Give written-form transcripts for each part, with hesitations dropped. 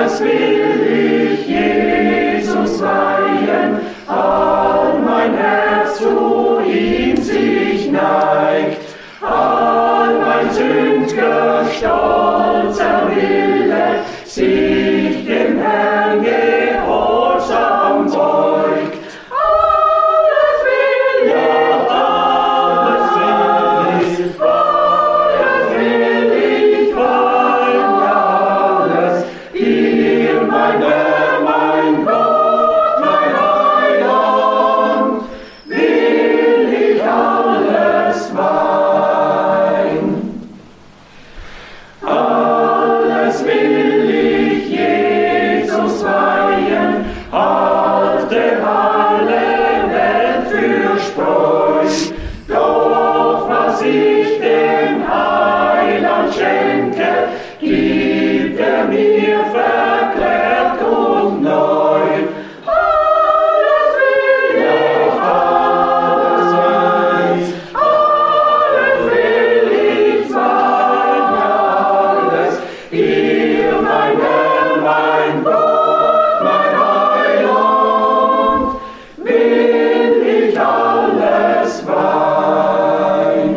Alles will ich Jesus weihen, all mein Herz zu ihm sich neigt, all mein sünd'ger stolzer Wille sich dem Herrn gehorsam beugt. Alles will ich, alles will ich weihen, alles, dir mein Herr, mein Gott, mein Heiland, will ich alles weihen. Alles will ich Jesus weihen, halte alle Welt für Spreu. Doch was ich dem Heiland schenke, gibt mir verklärt und neu. Alles will ich, alles will ich sein, alles, dir mein Herr, mein Gott, mein Heiland, will ich alles weihen.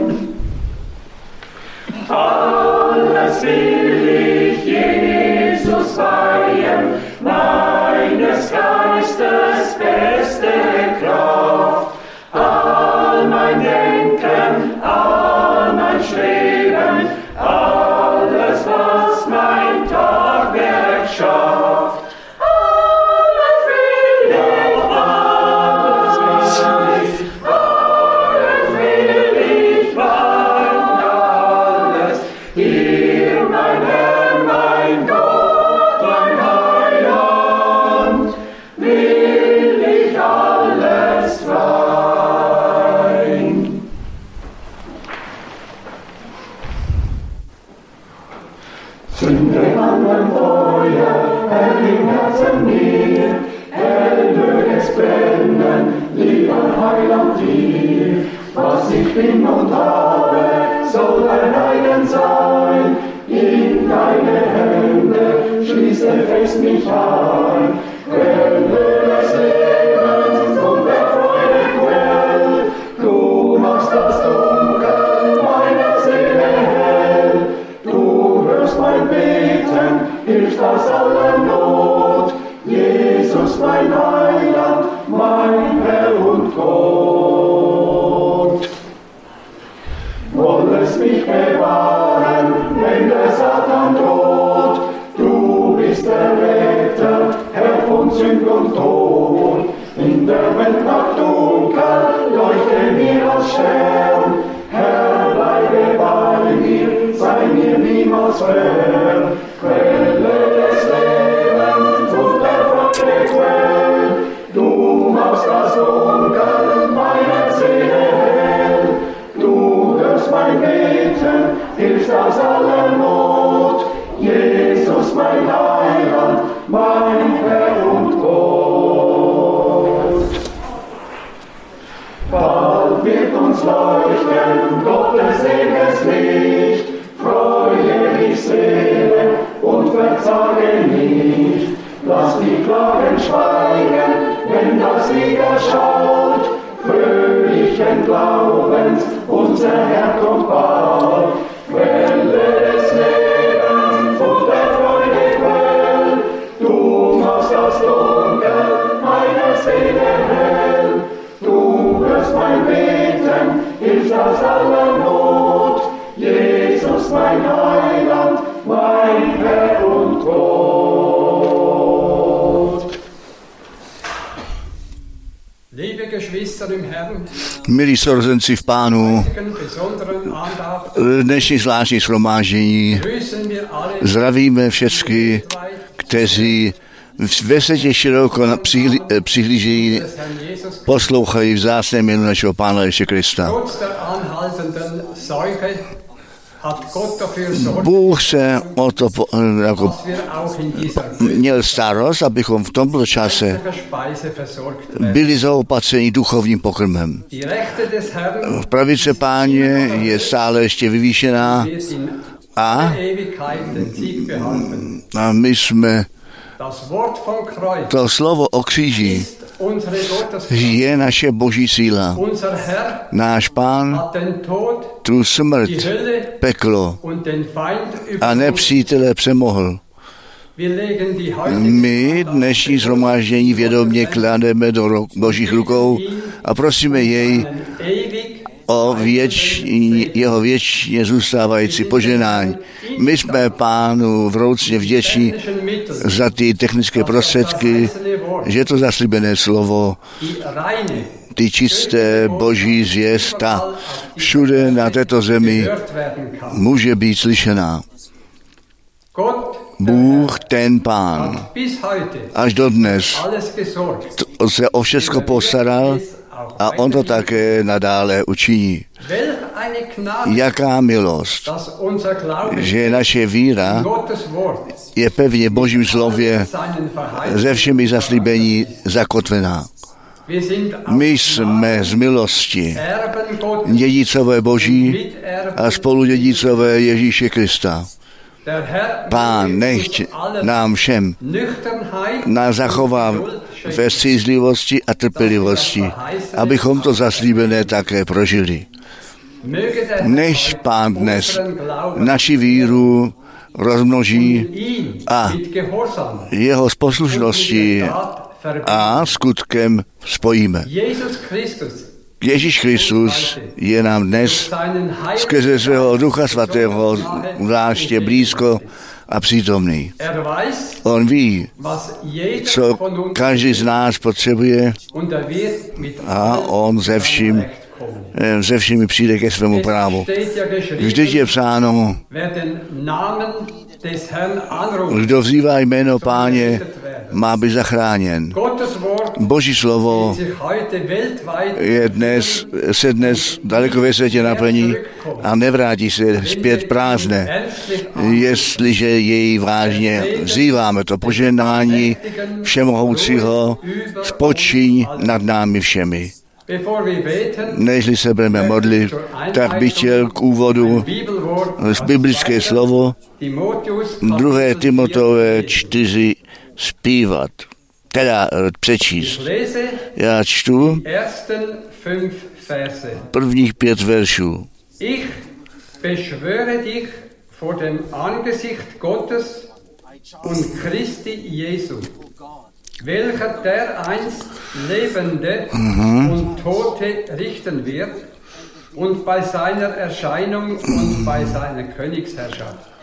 Alles will ich Jesus weihen, meines Geistes beste Kraft, all mein Denken, all mein Streben, alles, was mein Tagwerk schafft. Alles will ich, alles will ich weihen, alles, dir mein Herr, mein Gott, mein Heiland, will ich alles weihen. Zünde an mein Feuer, Herr, im Herzen mir, hell möge es brennen, lieber Heiland dir. Was ich bin und habe, soll dein eigen sein, in deine Hände schließe fest mich ein. Quelle des Lebens und der Freude Quell, du machst das Dunkel meiner Seele hell. Du hörst mein Beten, hilfst aus aller Not. Jesus, mein Heiland, mein Herr und Gott. Wollest mich bewahren, wenn der Satan droht. Du bist der Retter, Herr von Sünd und Tod. In der Welt nach Dunkel, leuchte mir als Stern. Herr, bleibe bei mir, sei mir niemals fern. Quelle des Lebens und der Freude Quell, du machst das Dunkel meiner Seele hell. Du hörst mein Beten, hilfst aus aller Not. Jesus, mein Heiland, mein Herr und Gott. Bald wird uns leuchten Gottes ewiges Licht. Freue dich, Seele, und verzage nicht. Lass die Klagen schweigen, wenn das Lied erschaut. Fröhlichen Glaubens, unser Herr kommt bald. Quelle des Lebens und der Freude Quell, du machst das Dunkel meiner Seele hell. Du hörst mein Beten, hilfst aus aller Not. Jesus, mein Heiland, mein Herr und Gott. Liebe Geschwister im Herrn, Milí sourozenci v Pánu, besonderen Andacht dnešní zvláštní shromáždění grüßen wir alle zdravíme všechny, kteří ve světě široko přihlížejí, des Herrn Jesus. poslouchají vzácné jméno našeho Pána Ježíše Krista. Trotz der anhaltenden Seuche hat Gott dafür Sorge, Bůh se o to jako dass wir auch in dieser měl starost, abychom v tomto čase geistlichen Speise versorgt werden. byli zaopatřeni duchovním pokrmem. Die Rechte des Herrn Pravice Páně je stále ještě vyvýšená wird in a Ewigkeit den Sieg behalten. my jsme Das Wort vom Kreuz To slovo o kříži ist unsere Gotteskraft. je naše boží síla. Unser Herr Náš Pán hat den Tod, tu smrt, die Hölle peklo und den Feind a überwunden. nepřítele přemohl. Wir legen die heutige My dnešní shromáždění vědomě klademe do božích rukou a prosíme jej ewig o jeho věčně zůstávající poženání. My jsme Pánu vroucně vděční za ty technické prostředky, že to zaslíbené slovo, die reine ty čisté boží zvěsta všude na této zemi gehört werden kann. může být slyšená. Gott Bůh, ten Pán, hat bis heute až dodnes alles gesorgt. se o všechno postaral a on to také nadále učiní. Welch eine Gnade, Jaká milost, dass unser Glaube že naše víra Gottes Wort je pevně Božím slově seinen Verheißungen. ze všemi zaslíbení zakotvená. Wir sind My jsme z milosti Erben Gottes, dědicové Boží Miterben. a spoludědicové Ježíše Krista. Der Herr Pán, nechť uns allen nám všem Nüchternheit nás zachová ve střízlivosti a trpělivosti, abychom to zaslíbené také prožili. möge der Herr Než Pán dnes unseren Glauben naši víru rozmnoží ihn a mit Gehorsam jeho s und poslušností mit der Tat verbinden. a skutkem spojíme. Jesus Christus Ježíš Kristus je nám dnes seinen skrze svého Ducha Svatého zvláště blízko a přítomný. Er weiß, On ví, was jeder co von uns každý z nás potřebuje und er wird mit a allem on ze vším kommen. se všemi přijde ke svému právu. Steht ja Vždyť je geschrieben, psáno, wer den Namen des Herrn anruft, kdo vzývá jméno Páně, má být zachráněn. Gottes Wort Boží slovo sich heute weltweit se dnes daleko ve světě naplní a nevrátí se zpět prázdné. ernstlich Jestliže jej vážně vzýváme, to požehnání všemohoucího spočiň nad námi všemi. bevor wir beten, Nežli se budeme modlit, tak bych chtěl k úvodu Bibelwort z biblické slovo Timotheus 2. Timotové 4 zpívat, teda přečíst. lese Já čtu ersten 5 Verse. prvních 5 veršů. Ich beschwöre dich vor dem Angesicht Gottes und Christi Jesu, welcher dereinst Lebende und Tote richten wird und bei seiner Erscheinung und bei seiner Königsherrschaft.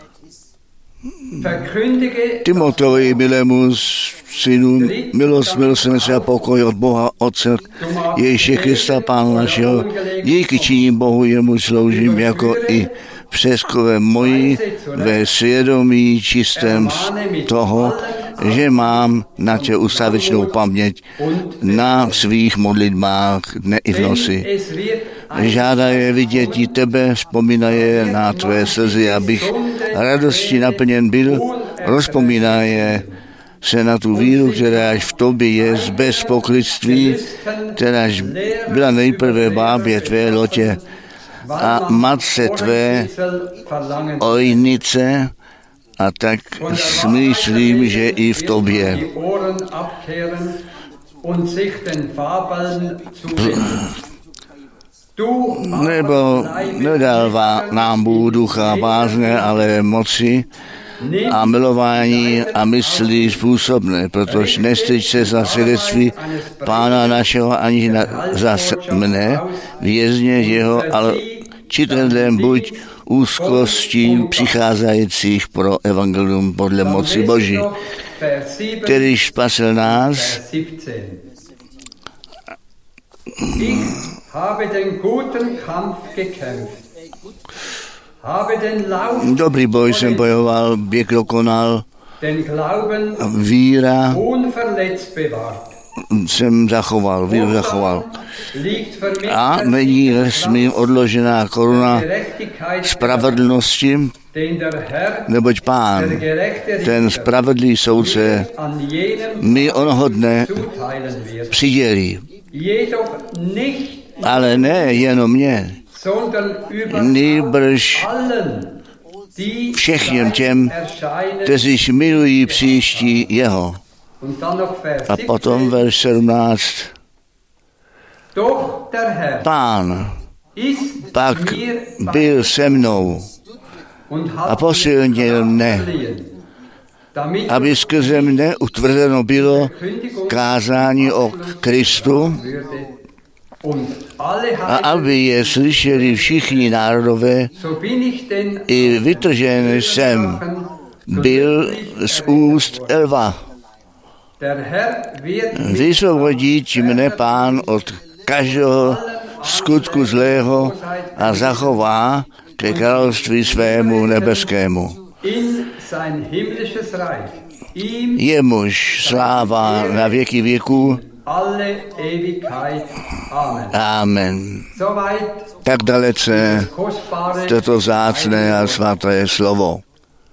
Verkündige Timoteovi, milému synu, milosrdenství a pokoj od Boha Otce Ježíše Krista, Pána našeho, díky činím Bohu, jemu sloužím jako i přeskové moji ve svědomí čistém z toho, že mám na tě ustavičnou paměť na svých modlitbách dne i v noci. es wird Žádá je vidět i tebe, vzpomíná je na tvé slzy, abych radostí naplněn byl, rozpomíná je se na tu víru, která až v tobě je bez pokrytství, kteráž byla nejprve bábě tvé lotě a matce tvé ojnice, a tak smýšlím, že i v tobě. die Ohren abkehren und sich den Fabeln zuwenden. Du Nebo nedal nám Bůh ducha bázně, ale moci a milování a myslí způsobné, protože nestyď se za svědectví Pána našeho ani za mne, vězně jeho, ale čitelem buď úzkostí přicházejících pro evangelium podle moci Boží, kterýž spasil nás. 17. Ich habe den guten Kampf gekämpft, habe den Lauf, Dobrý boj jsem bojoval, běh dokonal, den Glauben víra unverletzt bewahrt. jsem zachoval, víru zachoval. Liegt für mich A der není smím odložená koruna Gerechtigkeit, spravedlnosti, den der Herr, neboť Pán, der gerechte ten Richter, spravedlivý soudce, an jenem mi onoho dne zuteilen wird. přidělí. Jedoch nicht, Ale ne jenom mě, sondern über nýbrž allen, všem těm, kteří milují příští jeho. A potom verš 17. Pán pak byl se mnou a posilnil mne, aby skrze mne utvrzeno bylo kázání o Kristu a aby je slyšeli všichni národové, i vytržen jsem byl z úst lva. Vysvobodí mne Pán od každého skutku zlého a zachová ke království svému nebeskému. Jemuž sláva na věky věků. Amen. Tak dalece toto vzácné a svaté slovo.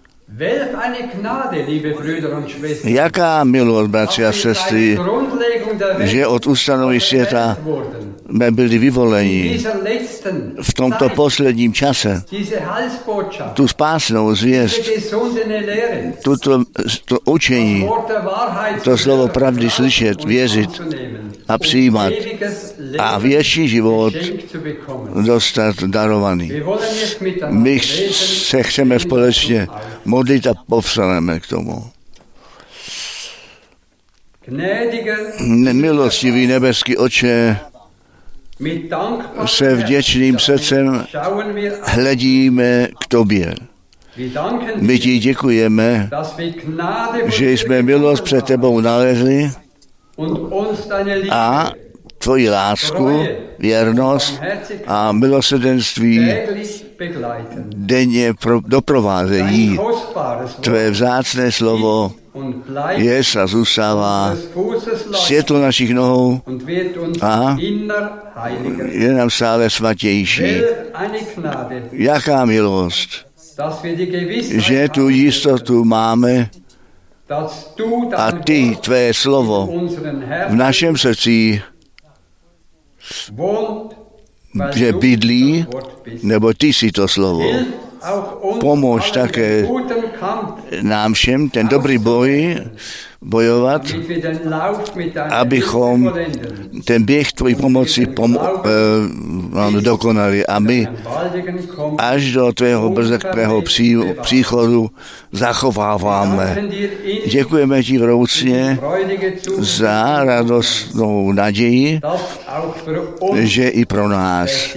Jaká milost, bratři a sestry, že od ustanovení světa jsme byli vyvoleni v tomto posledním čase tu spásnou zvěst, to učení, to slovo pravdy slyšet, věřit a přijímat a věčný život dostat darovaný. My se chceme společně modlit a povstaneme k tomu. Milostivý nebeský Otče, se vděčným srdcem hledíme k tobě. My ti děkujeme, že jsme milost před tebou nalezli a tvoji lásku, věrnost a milosrdenství denně doprovázejí. Tvé vzácné slovo je a zůstává světlo našich nohou a je nám stále svatější. Jaká milost, že tu jistotu máme a ty, tvé slovo, v našem srdci, že bydlí, nebo ty jsi to slovo. Pomož také nám všem ten dobrý boj bojovat, abychom ten běh tvojí pomoci dokonali a my až do tvého brzkého příchodu zachováváme. Děkujeme ti vroucně za radostnou naději, že i pro nás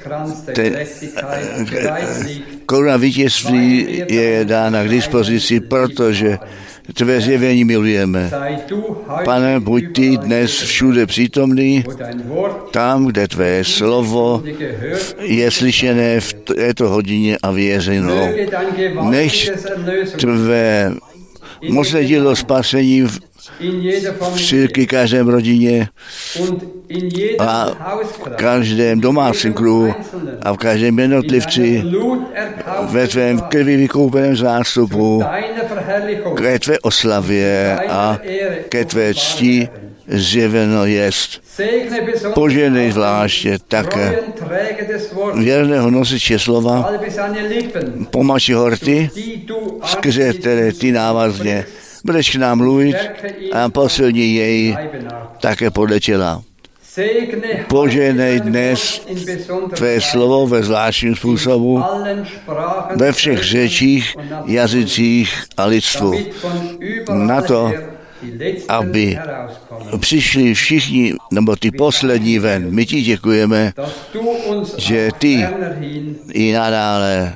koruna vítězství je dána k dispozici, protože tvé zjevení milujeme. Pane, buď ty dnes všude přítomný, tam, kde tvé slovo je slyšené v této hodině a věřeno. Nech tvé mocné dílo spasení v církvi, každém rodině a v každém domácím kruhu a v každém jednotlivci ve tvém krví vykoupeném zástupu ke tvé oslavě a ke tvé cti zjeveno jest. Poženej zvláště také věrného nosiče slova, pomači horty, skrze které ty návazně budeš k nám mluvit a posilni jej také podle těla. Poženej dnes tvé slovo ve zvláštním způsobu ve všech řečích, jazycích a lidstvu. Na to, aby přišli všichni, nebo ty poslední ven. My ti děkujeme, že ty i nadále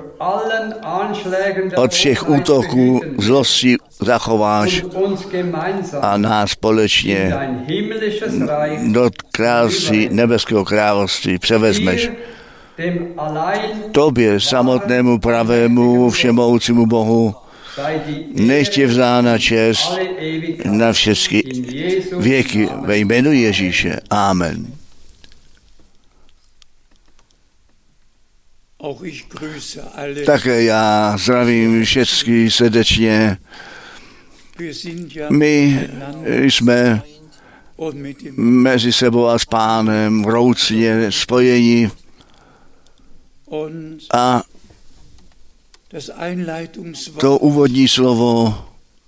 od všech útoků zlosti zachováš a nás společně do království, nebeského království převezmeš. Tobě samotnému pravému všemohoucímu Bohu nech je vzána čest na všechny věky ve jménu Ježíše. Amen. Také já zdravím všechny srdečně. My jsme mezi sebou a s Pánem vroucně spojení a To úvodní slovo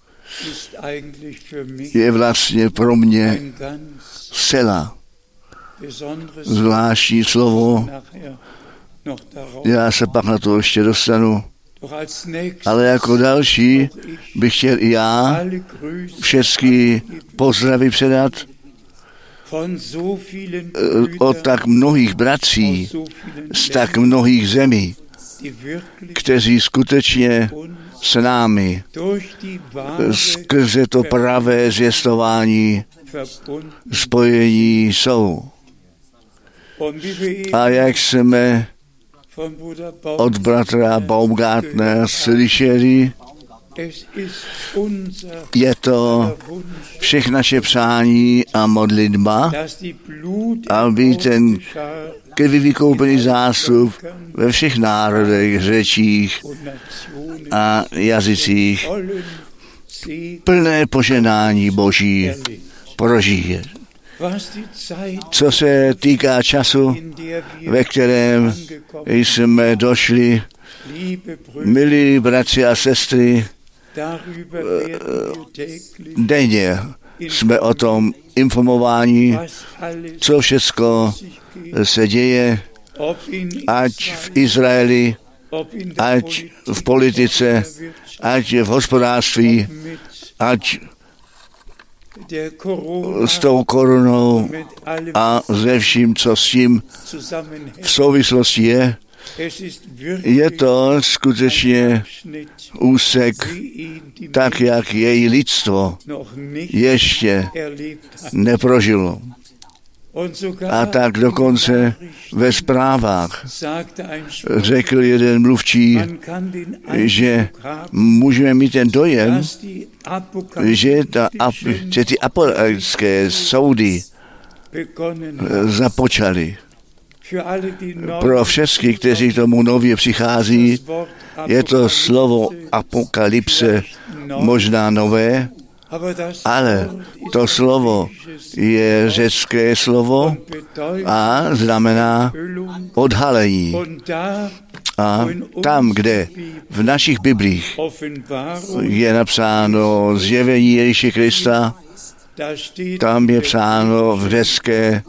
je vlastně pro mě zcela zvláštní slovo. Já se pak na to ještě dostanu. Ale jako další bych chtěl i já všechny pozdravy předat od tak mnohých bratří z tak mnohých zemí, kteří skutečně s námi skrze to pravé zvěstování spojení jsou. A jak jsme od bratra Baumgartnera slyšeli, je to všech naše přání a modlitba, aby ten krví vykoupený zástup ve všech národech, řečích a jazycích plné požehnání Boží prožije. Co se týká času, ve kterém jsme došli, milí bratři a sestry, denně jsme o tom informováni, co všechno se děje, ať v Izraeli, ať v politice, ať v hospodářství, ať s tou korunou a ze vším, co s tím v souvislosti je. Je to skutečně úsek, tak jak její lidstvo ještě neprožilo. A tak dokonce ve zprávách řekl jeden mluvčí, že můžeme mít ten dojem, že ty apokalyptické soudy započaly. Pro všechny, kteří k tomu nově přichází, je to slovo apokalypse možná nové, ale to slovo je řecké slovo a znamená odhalení. A tam, kde v našich biblích je napsáno zjevení Ježíše Krista, tam je psáno v řecké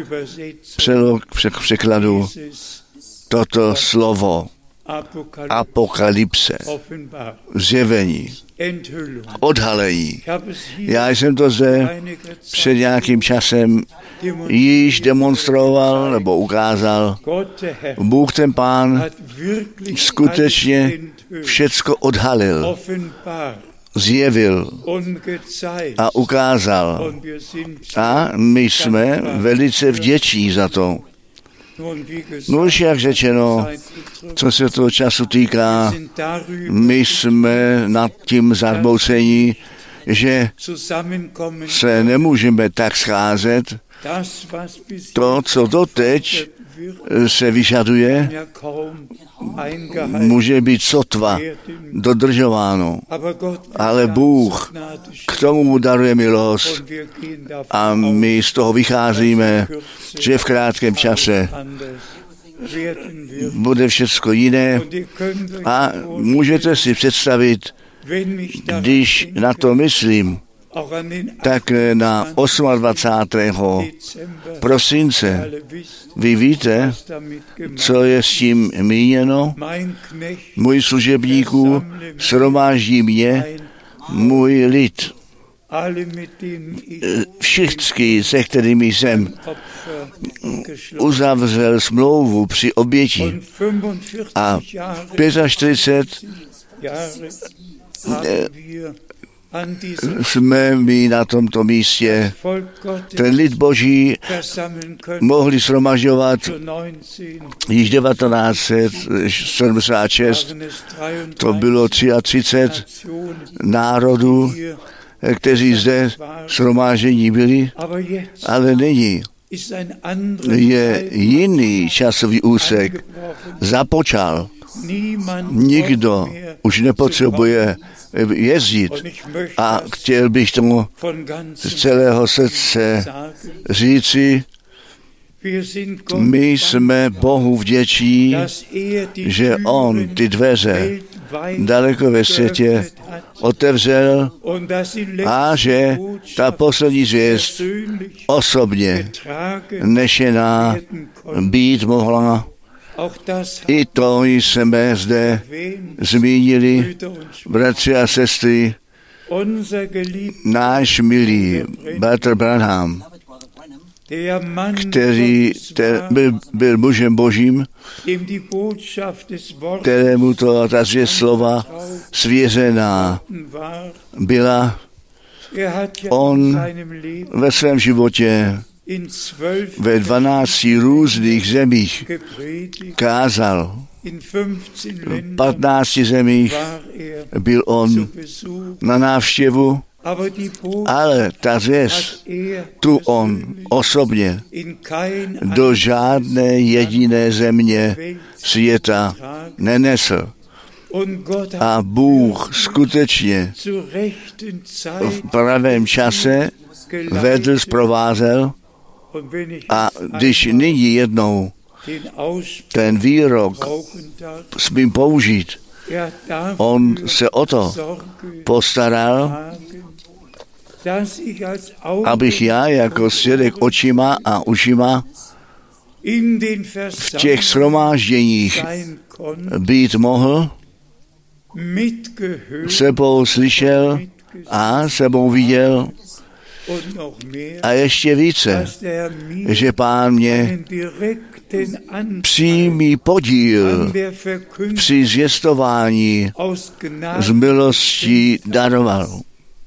překladu toto slovo apokalypse, zjevení, odhalení. Já jsem to zde před nějakým časem již demonstroval nebo ukázal. Bůh ten Pán skutečně všecko odhalil, zjevil a ukázal. A my jsme velice vděční za to. No už jak řečeno, co se toho času týká, my jsme nad tím zarmoucení, že se nemůžeme tak scházet. To, co doteď se vyžaduje, může být sotva dodržováno. Ale Bůh k tomu mu daruje milost a my z toho vycházíme, že v krátkém čase bude všechno jiné a můžete si představit, když na to myslím, tak na 28. prosince vy víte, co je s tím míněno. Můj služebníků shromáždí mě, můj lid. Všichni, se kterými jsem uzavřel smlouvu při oběti a 45 jsme my na tomto místě ten lid Boží mohli shromažďovat již 1976. To bylo 33 národů, kteří zde shromáždění byli, ale nyní je jiný časový úsek. Započal. Nikdo už nepotřebuje jezdit a chtěl bych tomu z celého srdce říci, My jsme Bohu vděční, že On ty dveře daleko ve světě otevřel a že ta poslední zvěst osobně nešená být mohla. I to jsme zde zmínili, bratři a sestry, náš milý bratr Branham, který byl mužem božím, kterému ta zvěst slova svěřená byla. On ve svém životě ve 12 různých zemích kázal. V 15 zemích byl on na návštěvu, ale ta zvěst, tu on osobně do žádné jediné země světa nenesl. A Bůh skutečně v pravém čase vedl, zprovázel. A když nyní jednou ten výrok smím použít, on se o to postaral, abych já jako svědek očima a ušima v těch shromážděních být mohl, sebou slyšel a sebou viděl a ještě více, že Pán mě přímý podíl při zvěstování z milostí daroval.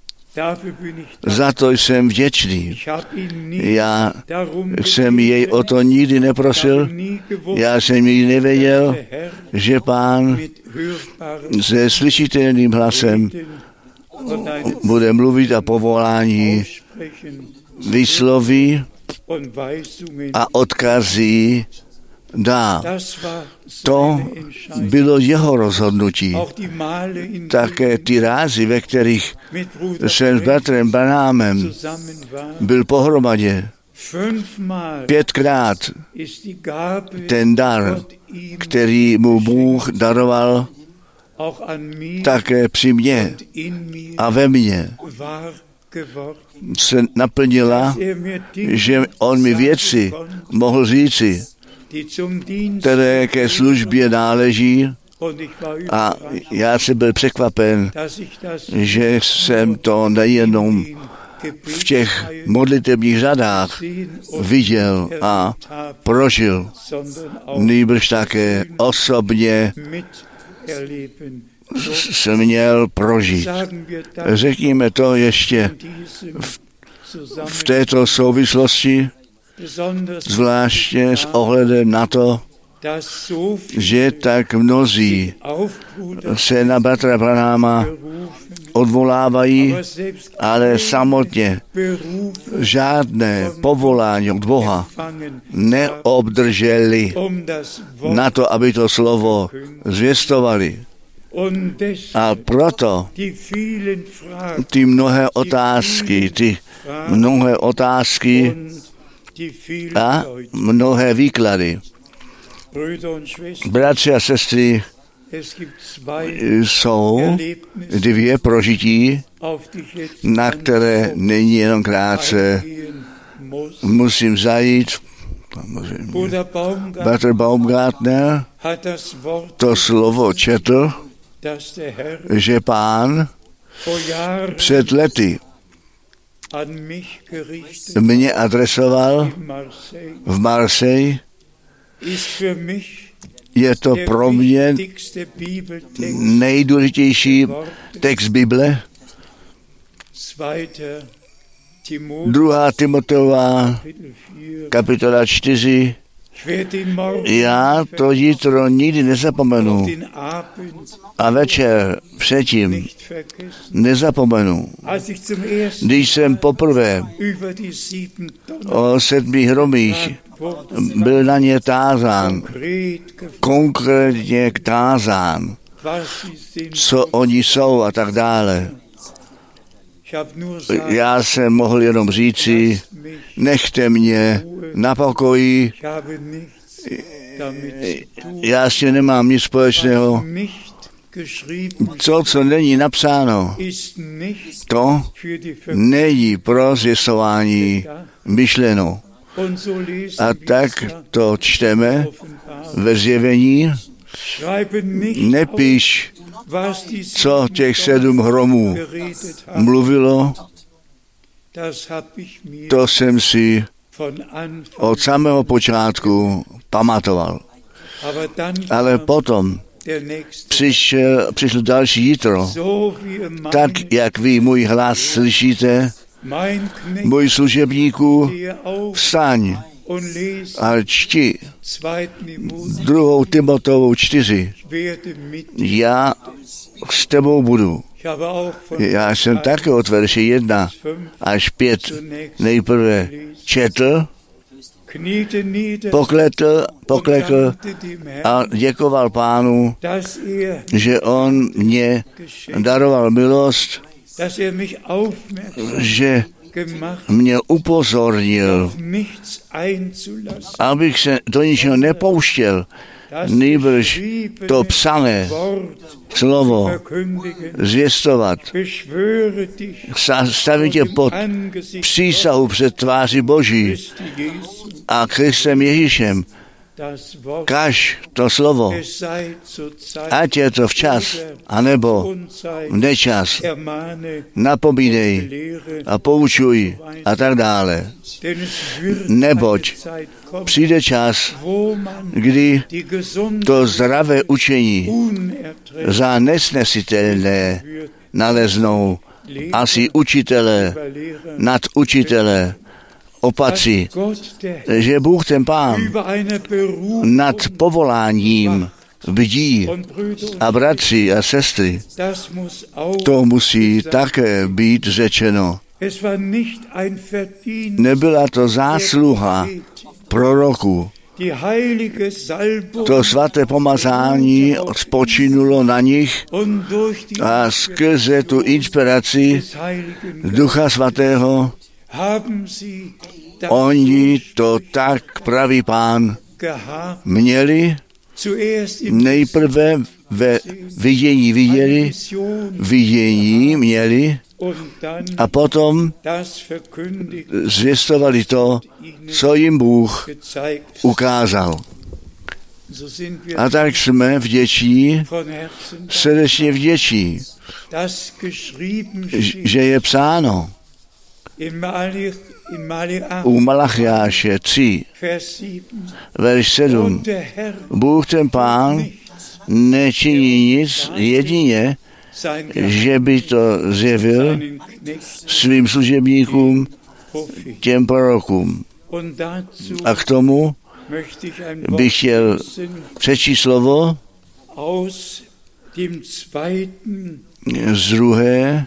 Za to jsem vděčný. Já jsem jej o to nikdy neprosil, já jsem nikdy nevěděl, že Pán se slyšitelným hlasem bude mluvit a povolání vysloví a odkazí dá. To bylo jeho rozhodnutí. Také ty rázy, ve kterých jsem s bratrem Branhamem byl pohromadě, 5krát ten dar, který mu Bůh daroval, také při mně a ve mně se naplnila, že on mi věci mohl říci, které ke službě náleží, a já jsem byl překvapen, že jsem to nejenom v těch modlitebních řadách viděl a prožil, nýbrž také osobně jsem měl prožít. Řekněme to ještě v této souvislosti, zvláště s ohledem na to, že tak mnozí se na bratra Branhama odvolávají, ale samotně žádné povolání od Boha neobdrželi na to, aby to slovo zvěstovali. A proto ty mnohé otázky a mnohé výklady. Bratři a sestry, jsou 2 prožití, na které není jenom krátce musím zajít. Bratr Baumgartner to slovo četl, že Pán před lety mě adresoval v Marseille. Je to pro mě nejdůležitější text Bible. 2. Timoteova, kapitola 4. Já to jitro nikdy nezapomenu a večer předtím nezapomenu. Když jsem poprvé o 7 hromích byl na ně tázán, konkrétně tázán, co oni jsou a tak dále. Já jsem mohl jenom říci, nechte mě na pokoji, já s tím nemám nic společného. Co není napsáno, to není pro zvěstování myšleno. A tak to čteme ve Zjevení. Nepíš, co těch 7 hromů mluvilo, to jsem si od samého počátku pamatoval. Ale potom přišlo další jitro. Tak, jak vy můj hlas slyšíte, můj služebníku, vstaň a čti 2. Timoteovu 4. Já s tebou budu. Já jsem také od verše 1 až 5 nejprve četl, poklekl a děkoval Pánu, že on mě daroval milost, že mě upozornil, abych se do ničeho nepouštěl, nýbrž to psané slovo zvěstovat. Stavit tě pod přísahu před tváří Boží a Kristem Ježíšem. Kaž to slovo, ať je to včas, anebo nečas, napomínej a poučuj a tak dále. Neboť přijde čas, kdy to zdravé učení za nesnesitelné naleznou asi učitele nad učitele opatří, že Bůh ten Pán nad povoláním bdí a bratři a sestry, to musí také být řečeno. Nebyla to zásluha proroku. To svaté pomazání spočinulo na nich a skrze tu inspiraci Ducha Svatého oni to tak, pravý Pán, měli, nejprve ve vidění vidění měli a potom zvěstovali to, co jim Bůh ukázal. A tak jsme vděční, srdečně vděční, že je psáno u Malachiáše 3, verš 7. Bůh ten Pán nečiní nic jedině, že by to zjevil svým služebníkům, těm prorokům. A k tomu bych chtěl přečíst slovo z 2.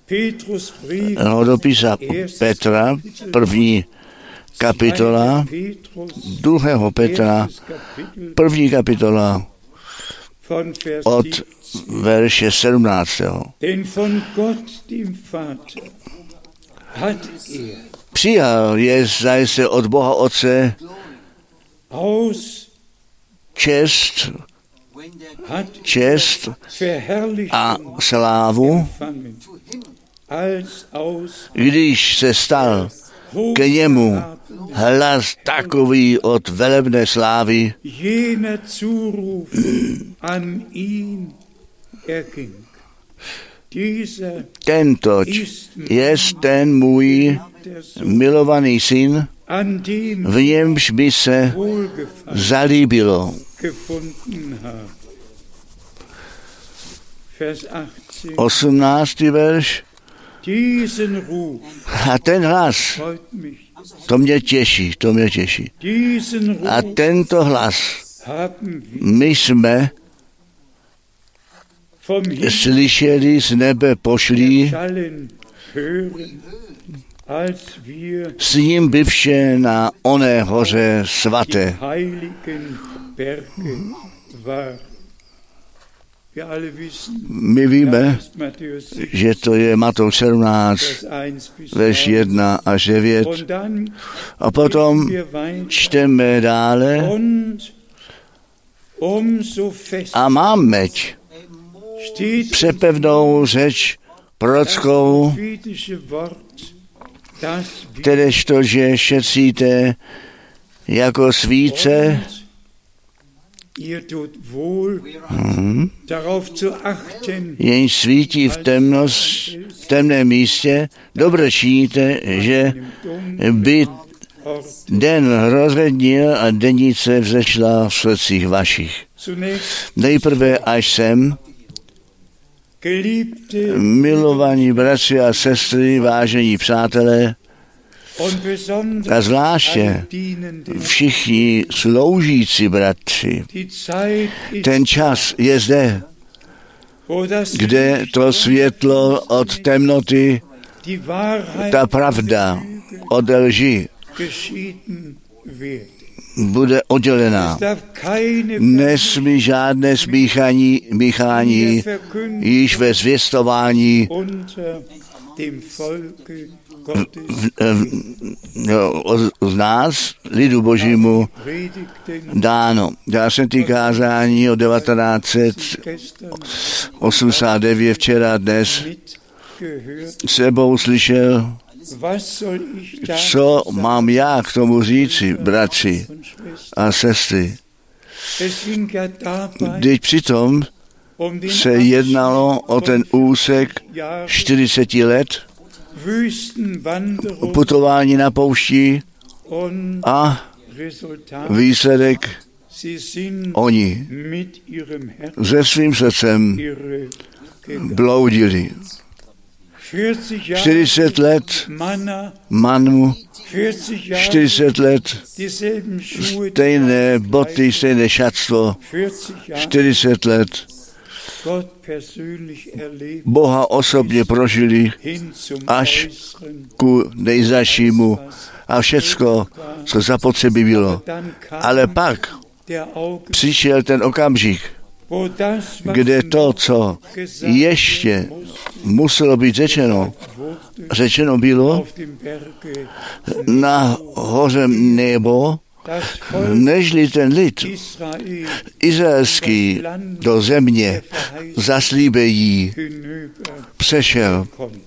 dopisa Petra, 1. kapitola, 2. Petra, 1. kapitola, od verše 17. Přijal je zajisté od Boha Otce čest a slávu, když se stal k němu hlas takový od velebné slávy, tento je ten můj milovaný syn, v němž by se zalíbilo. 18. verš. A ten hlas, to mě těší. A tento hlas my jsme slyšeli z nebe pošlý, s ním bywše na oné hoře svaté. My víme, že to je Matouš 17, verš 1 až 9. A potom čteme dále a mámeť přepevnou řeč prorockou, kteréžto, že šetříte jako svíce, jenž svítí v temném místě, dobře činíte, že by den rozřednil a dennice vzešla v srdcích vašich. Nejprve až sem, milovaní bratři a sestry, vážení přátelé, a zvláště všichni sloužící bratři. Ten čas je zde, kde to světlo od temnoty, ta pravda od lži bude oddělená. Nesmí žádné smíchání již ve zvěstování z nás, lidu božímu, dáno. Já jsem ty kázání o 1989 včera dnes sebou slyšel, co mám já k tomu říci, bratři a sestry. Když přitom se jednalo o ten úsek 40 let putování na poušti a výsledek oni se svým srdcem bloudili. 40 let manu, 40 let stejné boty, stejné šatstvo, 40 let Boha osobně prožili až ku nejzašímu a všecko, co zapotřebí bylo. Ale pak přišel ten okamžik, kde to, co ještě muselo být řečeno bylo na hoře nebo, nežli ten lid izraelský do země zaslíbení přešel.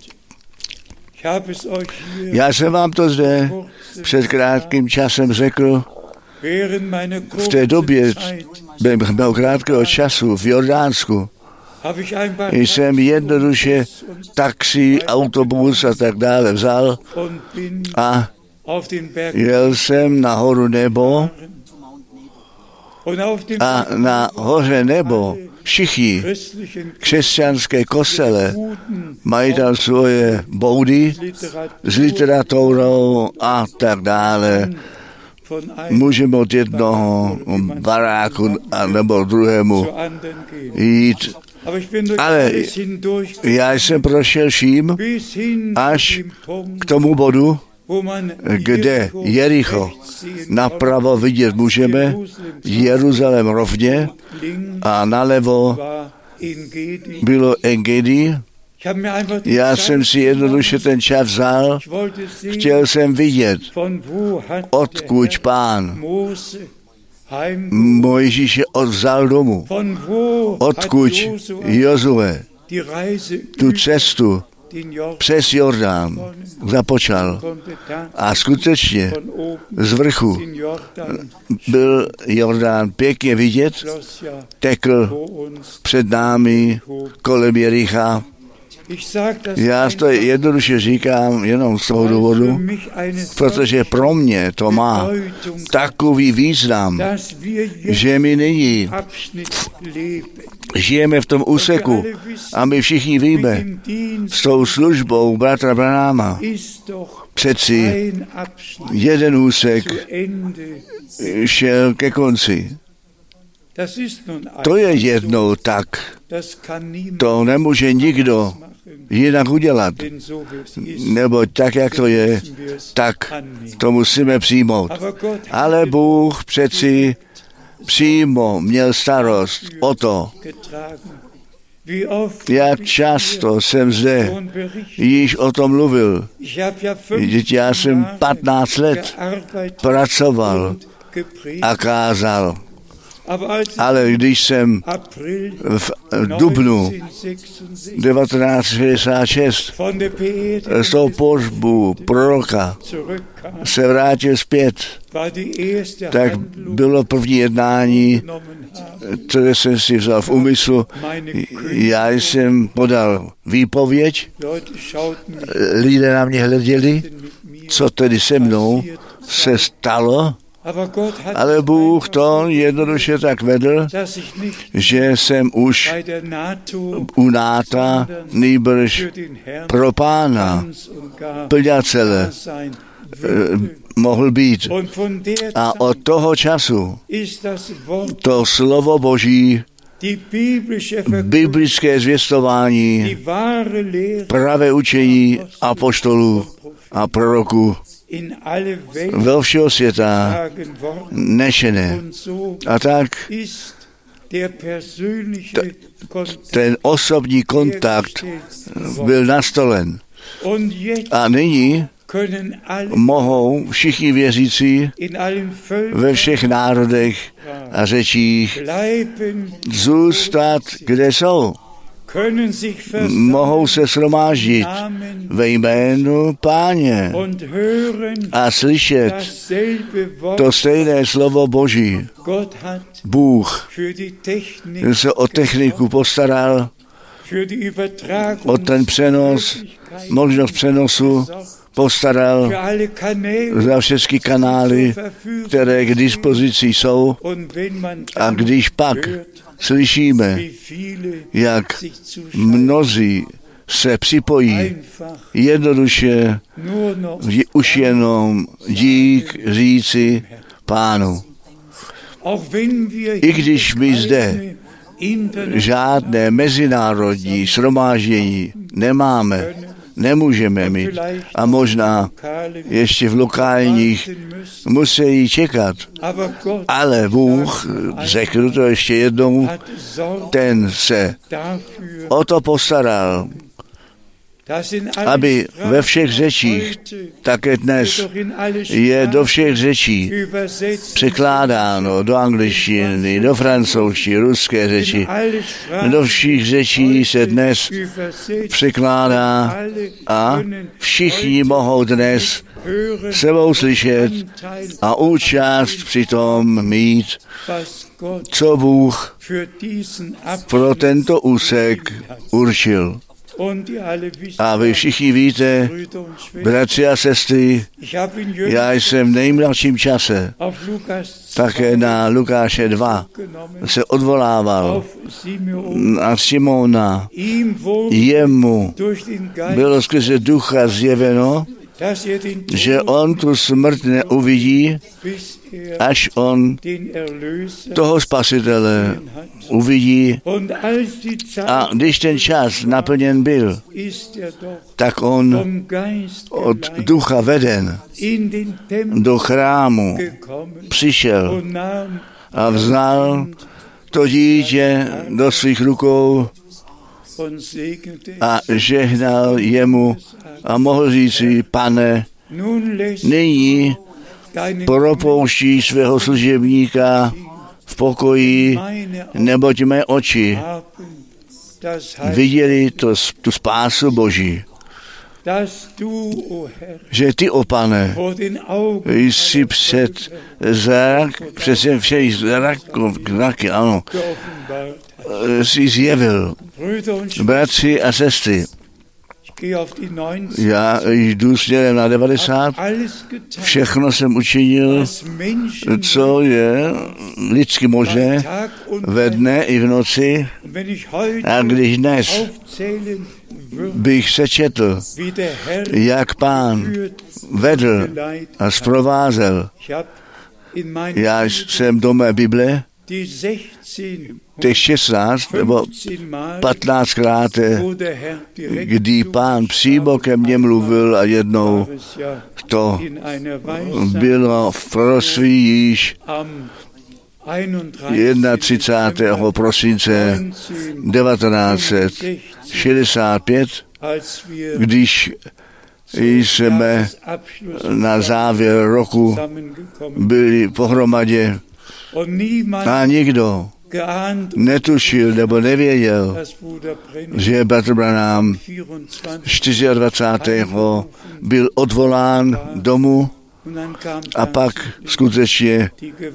Já jsem vám to zde před krátkým časem řekl. V té době během mého krátkého času v Jordánsku jsem jednoduše taxi, autobus a tak dále vzal a jel jsem na horu Nebo a na hoře Nebo všichni křesťanské kostele mají tam svoje boudy s literaturou a tak dále. Můžeme od jednoho baráku nebo druhému jít. Ale já jsem prošel vším až k tomu bodu, kde Jericho napravo vidět můžeme, Jeruzalém rovně a nalevo bylo Engedi. Já jsem si jednoduše ten čas vzal, chtěl jsem vidět, odkud Pán Mojžíše vzal domů, odkud Jozue tu cestu přes Jordán započal. A skutečně z vrchu byl Jordán pěkně vidět, tekl před námi kolem Jericha. Já to jednoduše říkám jenom z toho důvodu, protože pro mě to má takový význam, že my nyní žijeme v tom úseku a my všichni víme, s tou službou bratra Branhama přeci jeden úsek šel ke konci. To je jednou tak. To nemůže nikdo jinak udělat. Nebo tak, jak to je, tak to musíme přijmout. Ale Bůh přeci přímo měl starost o to, Jak často jsem zde již o tom mluvil. Vždyť já jsem 15 let pracoval a kázal. Ale když jsem v dubnu 1966 z toho pohřbu proroka se vrátil zpět, tak bylo první jednání, které jsem si vzal v úmyslu. Já jsem podal výpověď, lidé na mě hleděli, co tedy se mnou se stalo, ale Bůh to jednoduše tak vedl, že jsem už u NATO nýbrž pro Pána plně celé mohl být. A od toho času to slovo Boží, biblické zvěstování, pravé učení apoštolů a proroků ve všeho světa nešené. A tak ten osobní kontakt byl nastolen. A nyní mohou všichni věřící ve všech národech a řečích zůstat, kde jsou. Mohou se shromáždit ve jménu Páně a slyšet to stejné slovo Boží. Bůh se o techniku postaral, o ten přenos, možnost přenosu postaral za všechny kanály, které k dispozici jsou. A když pak slyšíme, jak mnozí se připojí, jednoduše už jenom dík říci Pánu. I když my zde žádné mezinárodní shromáždění nemáme, nemůžeme mít a možná ještě v lokálních musí čekat. Ale Bůh, řekl to ještě jednou, ten se o to postaral, aby ve všech řečích, také dnes je do všech řečí překládáno do angličtiny, do francouzštiny, ruské řeči. Do všech řečí se dnes překládá a všichni mohou dnes sebou slyšet a účast přitom mít, co Bůh pro tento úsek určil. A vy všichni víte, bratři a sestry, já jsem v nejmladším čase také na Lukáše 2 se odvolával na Simona. Jemu bylo skrze ducha zjeveno, že on tu smrt neuvidí, až on toho spasitele uvidí. A když ten čas naplněn byl, tak on od ducha veden do chrámu přišel a vzal to dítě do svých rukou a žehnal jemu a mohl říci: Pane, nyní propouští svého služebníka v pokoji, neboť mé oči viděli tu spásu Boží. Že ty, o Pane, jsi před všech zraky, ano, jsi zjevil. Bratři a sestry, já jdu směrem na 90, všechno jsem učinil, co je lidsky možné, ve dne i v noci. A když dnes bych sečetl, jak Pán vedl a zprovázel, já jsem do mé Bible těch 16 nebo 15krát, kdy Pán přímo ke mně mluvil a jednou to bylo v proroctví již 31. prosince 1965, když jsme na závěr roku byli pohromadě a nikdo netušil nebo nevěděl, že bratr Branham 24. byl odvolán domů a pak skutečně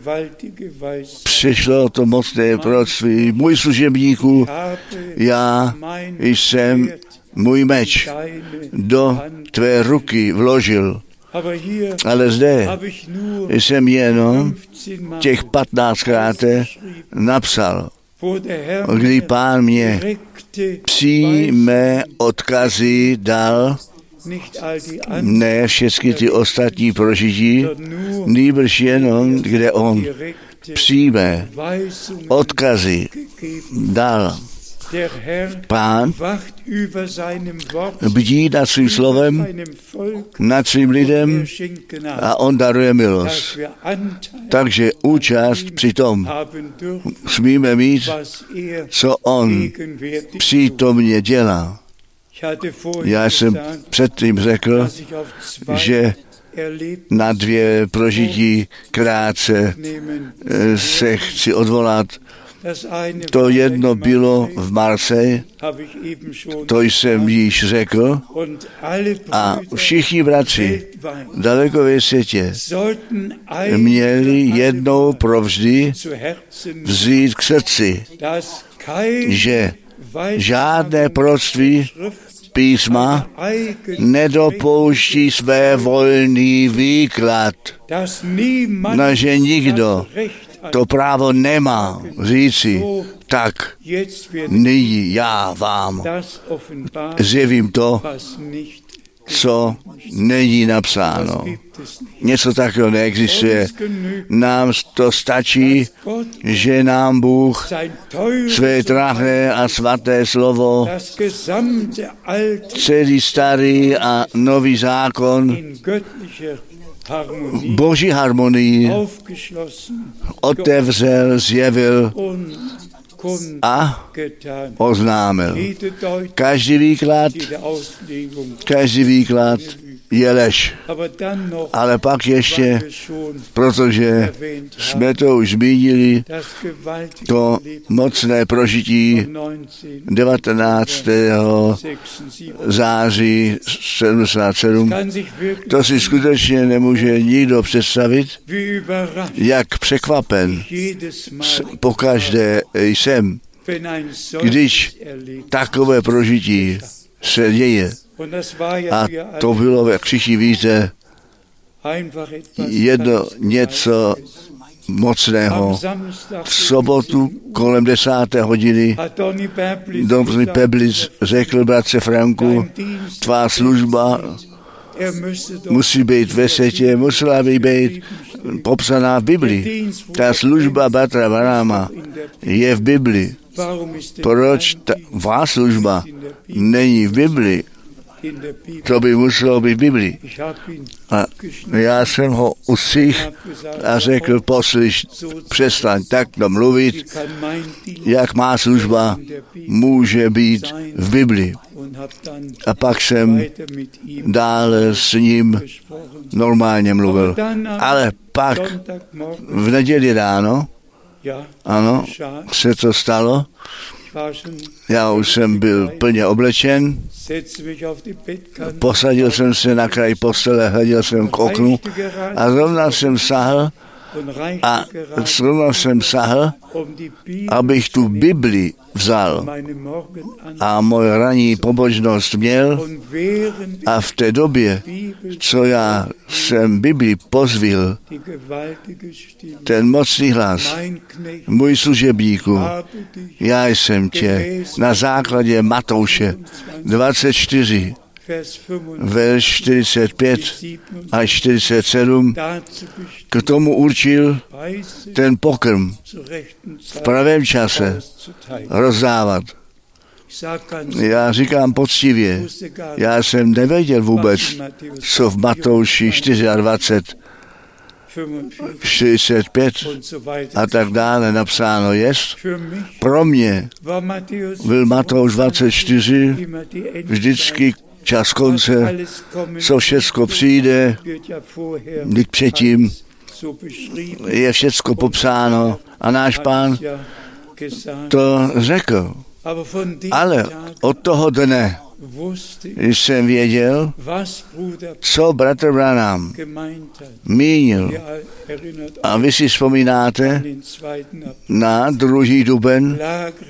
přišlo to mocné proroctví. Můj služebníku, já jsem můj meč do tvé ruky vložil. Ale zde jsem jenom těch 15krát napsal, kdy Pán mě přímé odkazy dal, ne všechny ty ostatní prožití, nýbrž jenom, kde on přímé odkazy dal. Pán bdí nad svým slovem, nad svým lidem a on daruje milost. Takže účast při tom smíme mít, co on přítomně dělá. Já jsem předtím řekl, že na 2 prožití krátce se chci odvolat. To jedno bylo v Marseille, to jsem již řekl, a všichni bratři daleko ve světě měli jednou provždy vzít k srdci, že žádné proroctví písma nedopouští své volný výklad, že nikdo to právo nemá říci, tak nyní já vám zjevím to, co není napsáno. Něco takového neexistuje. Nám to stačí, že nám Bůh své drahé a svaté slovo, celý starý a nový zákon, Boží harmonii otevřel, zjevil a oznámil. Každý výklad je lež. Ale pak ještě, protože jsme to už zmínili, to mocné prožití 19. září 77, to si skutečně nemůže nikdo představit, jak překvapen pokaždé jsem, když takové prožití se děje. A to bylo, jak všichni víte, něco mocného. V sobotu kolem 10. hodiny Donny Peblis řekl bratře Franku, tvá služba musí být ve světě, musela by být popsaná v Biblii. Ta služba bratra Branhama je v Biblii. Proč tvá služba není v Biblii? To by muselo být v Biblii. A já jsem ho ustřihl a řekl, poslyš, přestaň takto mluvit, jak má služba může být v Biblii. A pak jsem dále s ním normálně mluvil. Ale pak v neděli ráno, ano, se to stalo, já už jsem byl plně oblečen, posadil jsem se na kraj postele, hleděl jsem k oknu a zrovna jsem sahl, abych tu Bibli vzal a moje ranní pobožnost měl a v té době, co já jsem Bibli pozvil, ten mocný hlas, můj služebníku, já jsem tě na základě Matouše 24, verš 45 až 47, k tomu určil ten pokrm v pravém čase rozdávat. Já říkám poctivě, já jsem nevěděl vůbec, co v Matouši 24 45 a tak dále napsáno jest. Pro mě byl Matouš 24 vždycky čas konce, co všecko přijde, vždyť předtím je všecko popsáno a náš Pán to řekl. Ale od toho dne jsem věděl, co bratr Branham mínil. A vy si vzpomínáte na 2. duben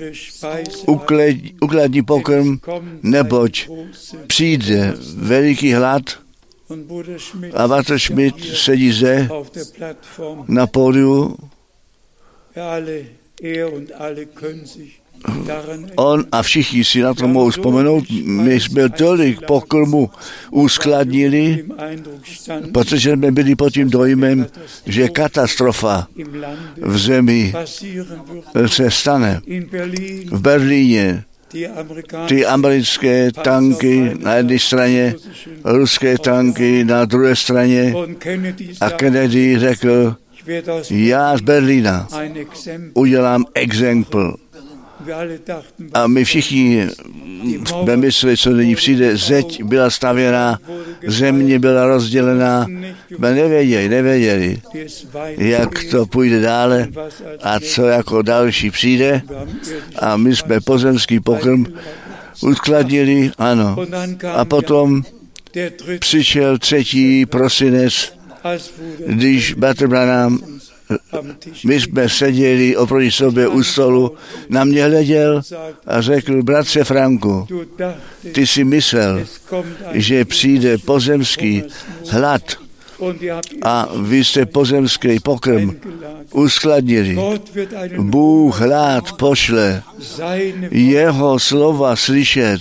ukladní pokrm, neboť přijde veliký hlad a bratr Schmidt sedí zde na pódiu. On a všichni si na to mohou vzpomenout, my jsme tolik pokrmu uskladnili, protože jsme byli pod tím dojmem, že katastrofa v zemi se stane. V Berlíně ty americké tanky na jedné straně, ruské tanky na druhé straně a Kennedy řekl, já z Berlína udělám exempl. A my všichni jsme mysleli, co nyní přijde, zeď byla stavěná, země byla rozdělená, jsme nevěděli, jak to půjde dále a co jako další přijde. A my jsme pozemský pokrm uskladnili, ano. A potom přišel 3. prosinec, když bratr Branham, my jsme seděli oproti sobě u stolu, na mě hleděl a řekl, bratře Franku, ty si myslel, že přijde pozemský hlad a vy jste pozemský pokrm uskladnili. Bůh hlad pošle jeho slova slyšet,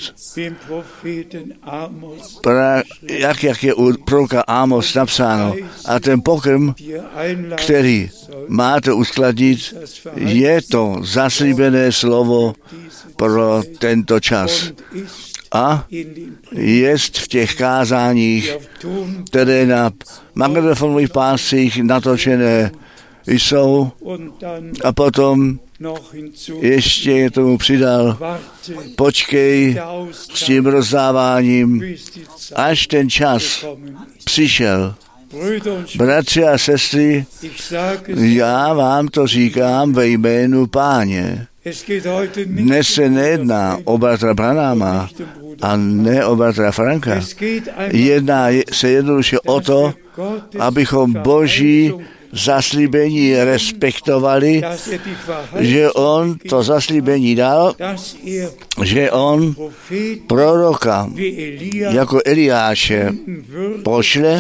jak je u proroka Amos napsáno. A ten pokrm, který máte uskladnit, je to zaslíbené slovo pro tento čas. A jest v těch kázáních, které na magnetofonových páscích natočené jsou, a potom ještě tomu přidal, počkej s tím rozdáváním, až ten čas přišel. Bratři a sestry, já vám to říkám ve jménu Páně. Dnes se nejedná o bratra Branhama a ne o bratra Franka. Jedná se jednoduše o to, abychom Boží zaslíbení respektovali, že on to zaslíbení dal, že on proroka jako Eliáše pošle,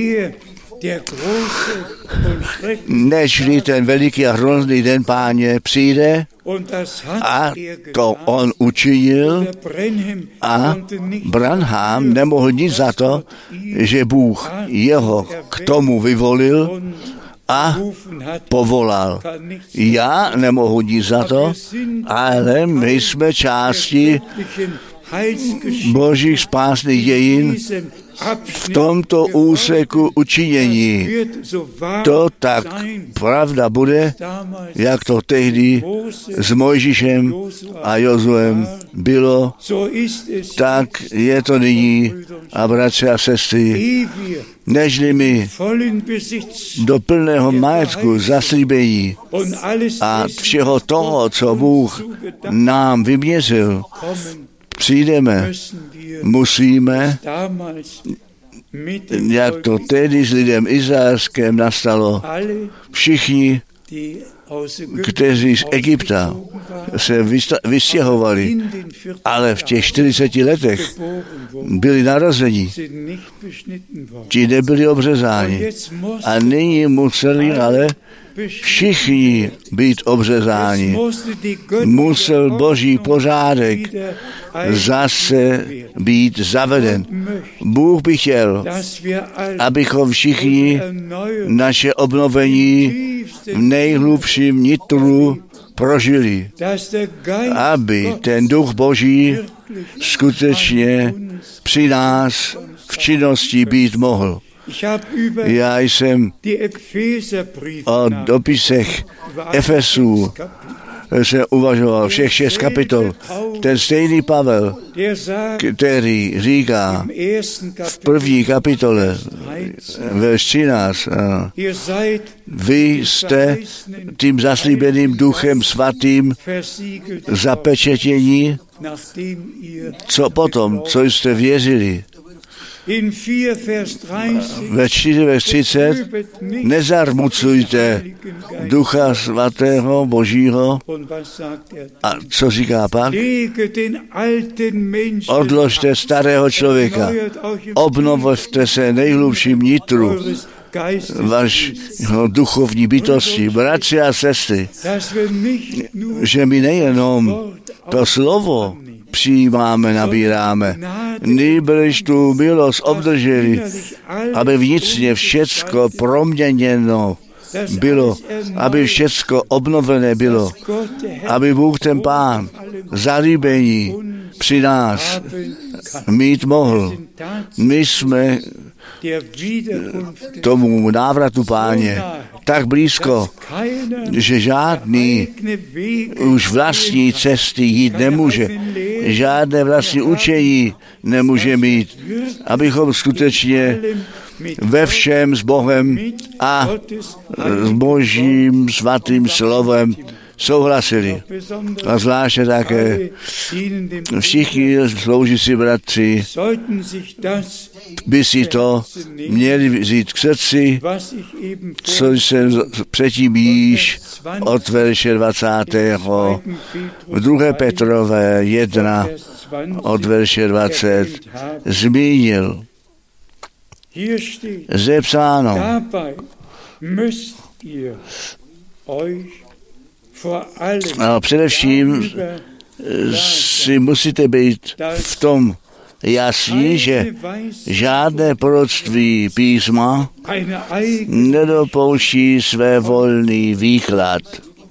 nežli ten veliký a hrozný den Páně přijde, a to on učinil a Branham nemohl nic za to, že Bůh jeho k tomu vyvolil a povolal. Já nemohu nic za to, ale my jsme části Božích spásných dějin v tomto úseku učinění. To tak pravda bude, jak to tehdy s Mojžíšem a Jozuem bylo, tak je to nyní. A bratři a sestry, nežli my do plného majetku zaslíbení a všeho toho, co Bůh nám vyměřil, přijdeme, musíme, jak to tehdy s lidem izraelském nastalo, všichni, kteří z Egypta se vystěhovali, ale v těch 40 letech byli narozeni, ti nebyli obřezáni. A nyní museli ale všichni být obřezáni. Musel Boží pořádek zase být zaveden. Bůh by chtěl, abychom všichni naše obnovení v nejhlubším nitru prožili, aby ten duch Boží skutečně při nás v činnosti být mohl. Já jsem o dopisech Efesů se uvažoval všech 6 kapitol. Ten stejný Pavel, který říká v první kapitole, verš 13, vy jste tím zaslíbeným Duchem Svatým zapečetění, co potom, co jste věřili. Ve 4 verš 30 nezarmucujte Ducha Svatého Božího. A co říká pak? Odložte starého člověka, obnovte se nejhlubším nitru vašeho duchovní bytosti, bratři a sestry, že my nejenom to slovo přijímáme, nabíráme, nýbrž tu milost obdrželi, aby vnitřně všecko proměněno bylo, aby všecko obnovené bylo, aby Bůh ten Pán zalíbení při nás mít mohl. My jsme tomu návratu Páně tak blízko, že žádný už vlastní cesty jít nemůže, žádné vlastní učení nemůže mít, abychom skutečně ve všem s Bohem a s Božím svatým slovem souhlasili. A zvláště také všichni sloužící bratři by si to měli vzít k srdci, co jsem předtím již od verše 20. v 2. Petrové 1 od verše 20 zmínil. Zde psáno, a především si musíte být v tom jasní, že žádné proroctví písma nedopouští své volný výklad.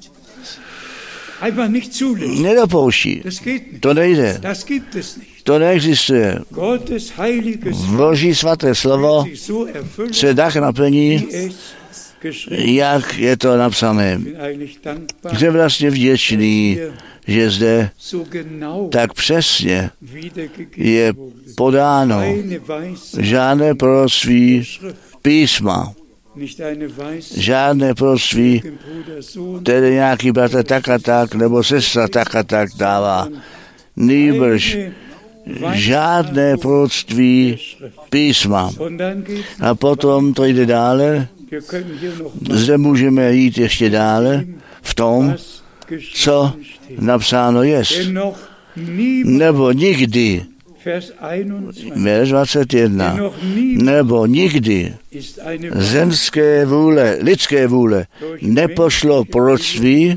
Nedopouští. To nejde. To neexistuje. Boží svaté slovo se tak naplní, jak je to napsané. Jsem vlastně vděčný, že zde tak přesně je podáno žádné proroctví písma, žádné proroctví, tedy nějaký bratr tak a tak, nebo sestra tak a tak dává. Nýbrž žádné proroctví písma. A potom to jde dále. Zde můžeme jít ještě dále v tom, co napsáno jest. Nebo nikdy, verš 21, nebo nikdy zemské vůle, lidské vůle nepošlo proroctví,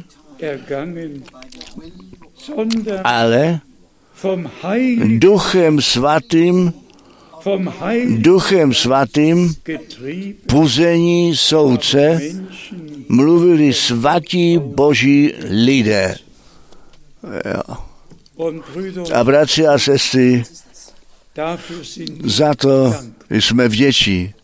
ale Duchem svatým puzení soudce mluvili svatí boží lidé. A bratři a sestry, za to jsme vděční,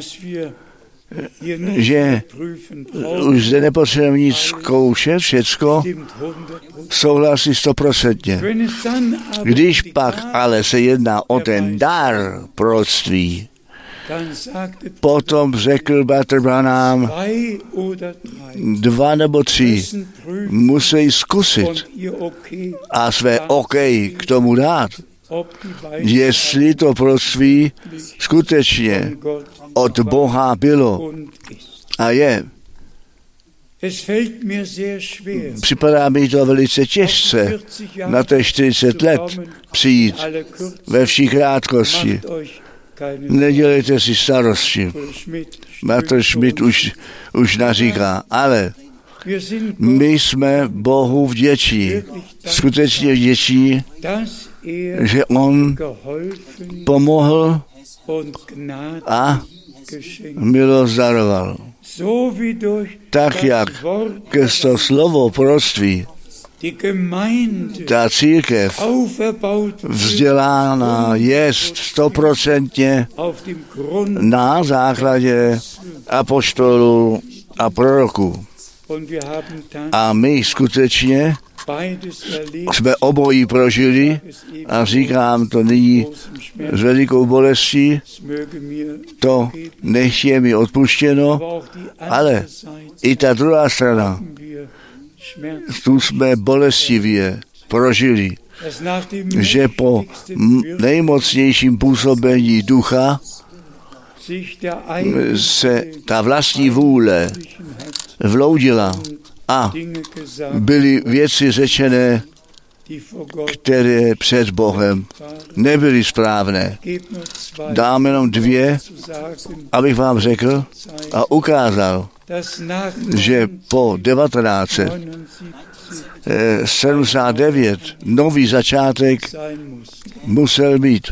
že už zde nepotřebujeme nic zkoušet, všecko souhlasí 100%. Když pak ale se jedná o ten dar proroctví, potom řekl bratr Branham, 2 nebo 3 musí zkusit a své OK k tomu dát, jestli to proroctví skutečně od Boha bylo a je. Připadá mi to velice těžce na těch 40 let přijít ve vší krátkosti. Nedělejte si starosti. Bratr Schmidt už naříká, ale my jsme Bohu vděční, skutečně vděční, že on pomohl a milost daroval. Tak jak to slovo proroctví Ta církev vzdělána jest 100% na základě apoštolů a proroků. A my skutečně jsme obojí prožili a říkám to nyní s velikou bolestí, to nech je mi odpuštěno, ale i ta druhá strana, tu jsme bolestivě prožili, že po nejmocnějším působení ducha se ta vlastní vůle vloudila a byly věci řečené, které před Bohem nebyly správné. Dám jenom 2, abych vám řekl a ukázal, že po 1979 nový začátek musel být.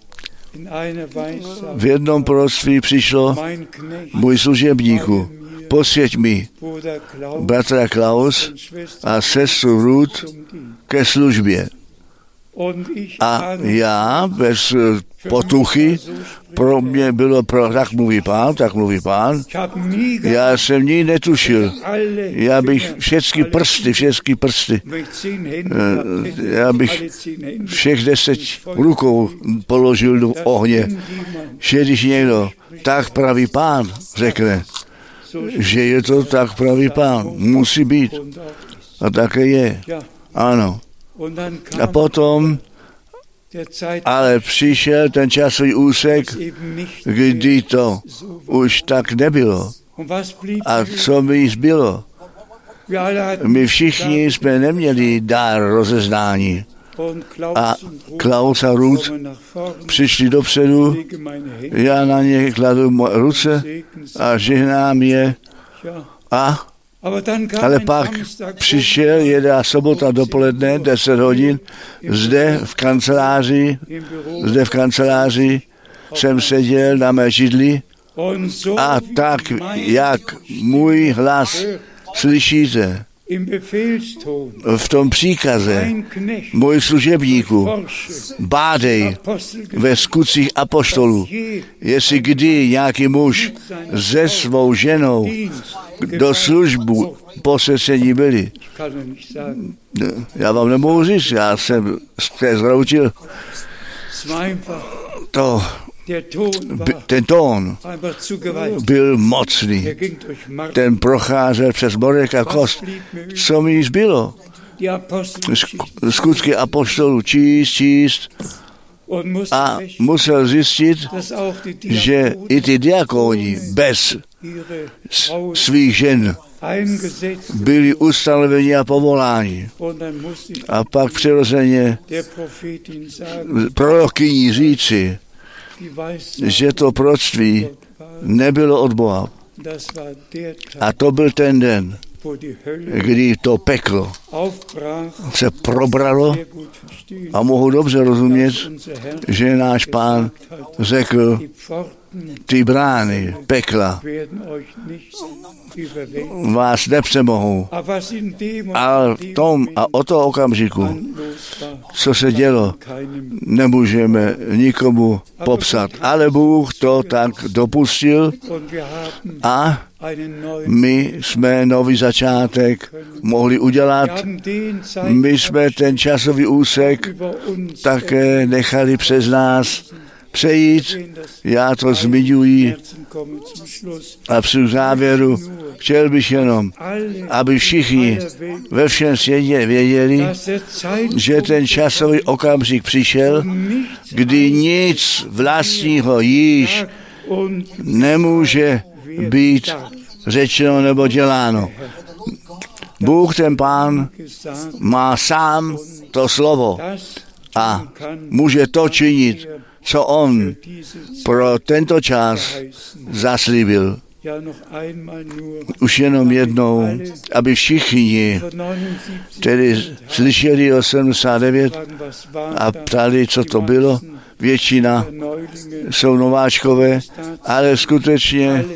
V jednom proroctví přišlo: můj služebníku, posvěť mi bratra Klaus a sestru Ruth ke službě. A já bez potuchy, pro mě bylo, tak mluví pán, já jsem ní netušil. Já bych všechny prsty, já bych všech 10 rukou položil do ohně. Že když někdo tak pravý pán řekne, že je to tak pravý pán, musí být. A také je. Ano. A potom ale přišel ten časový úsek, kdy to už tak nebylo. A co mi zbylo? My všichni jsme neměli dar rozeznání. A Klaus a Ruth přišli dopředu, já na ně kladu ruce a žehnám je. Ale pak přišel jedna sobota dopoledne, 10 hodin, zde v kanceláři jsem seděl na mé židli a tak, jak můj hlas slyšíte v tom příkaze, můj služebníku, bádej ve skutcích apoštolů, jestli kdy nějaký muž se svou ženou do službu posvěcení byli. Já vám nemohu říct, já jsem se zroutil. Ten tón byl mocný. Ten procházel přes mozek a kost. Co mi zbylo? Skutky apoštolů číst a musel zjistit, že i ty diakoni bez svých žen byli ustanoveni a povoláni. A pak přirozeně prorokyní říci, že to proroctví nebylo od Boha. A to byl ten den, kdy to peklo se probralo a mohu dobře rozumět, že náš Pán řekl, ty brány pekla vás nepřemohou. Ale v tom a o toho okamžiku, co se dělo, nemůžeme nikomu popsat. Ale Bůh to tak dopustil a my jsme nový začátek mohli udělat. My jsme ten časový úsek také nechali přes nás přejít. Já to zmiňuji a při závěru chtěl bych jenom, aby všichni ve všem světě věděli, že ten časový okamžik přišel, kdy nic vlastního již nemůže být řečeno nebo děláno. Bůh, ten Pán, má sám to slovo a může to činit, co on pro tento čas zaslíbil. Už jenom jednou, aby všichni, tedy slyšeli o 79 a ptali, co to bylo. Většina jsou nováčkové, ale skutečně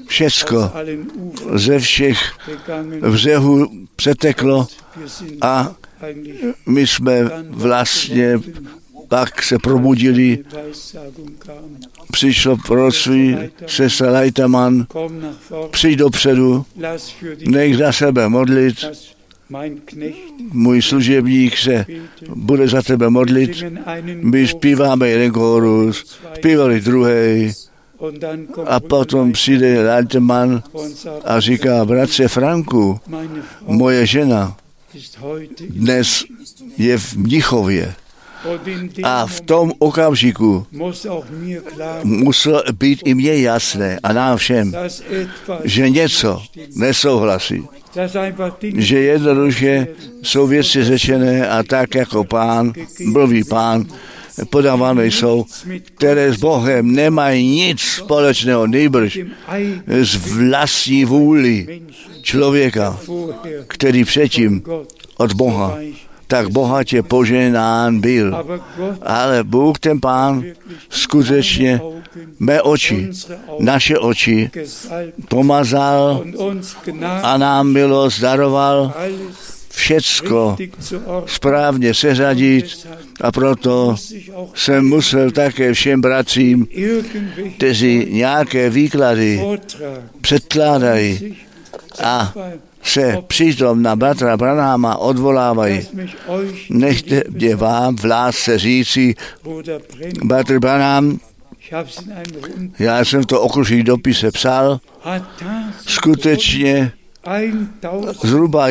všecko ze všech břehů přeteklo a my jsme vlastně pak se probudili, přišlo proroctví, sestra Leitermann, přijď dopředu, nech za sebe modlit, můj služebník se bude za tebe modlit, my zpíváme jeden kórus, zpívali druhý, a potom přijde Leitermann a říká, bratře Franku, moje žena dnes je v Mnichově. A v tom okamžiku muselo být i mně jasné a nám všem, že něco nesouhlasí. Že jednoduše jsou věci řečené a tak jako Pán, mluví Pán, podávané jsou, které s Bohem nemají nic společného, nejbrž z vlastní vůli člověka, který předtím od Boha tak bohatě poženán byl. Ale Bůh, ten Pán, skutečně mé oči, naše oči pomazal a nám milost daroval všecko správně seřadit a proto jsem musel také všem bratřím, kteří nějaké výklady předkládají a se přitom na bratra Branhama odvolávají. Nechte mě vám v lásce říci, bratr Branham, já jsem to okružní dopise psal, skutečně zhruba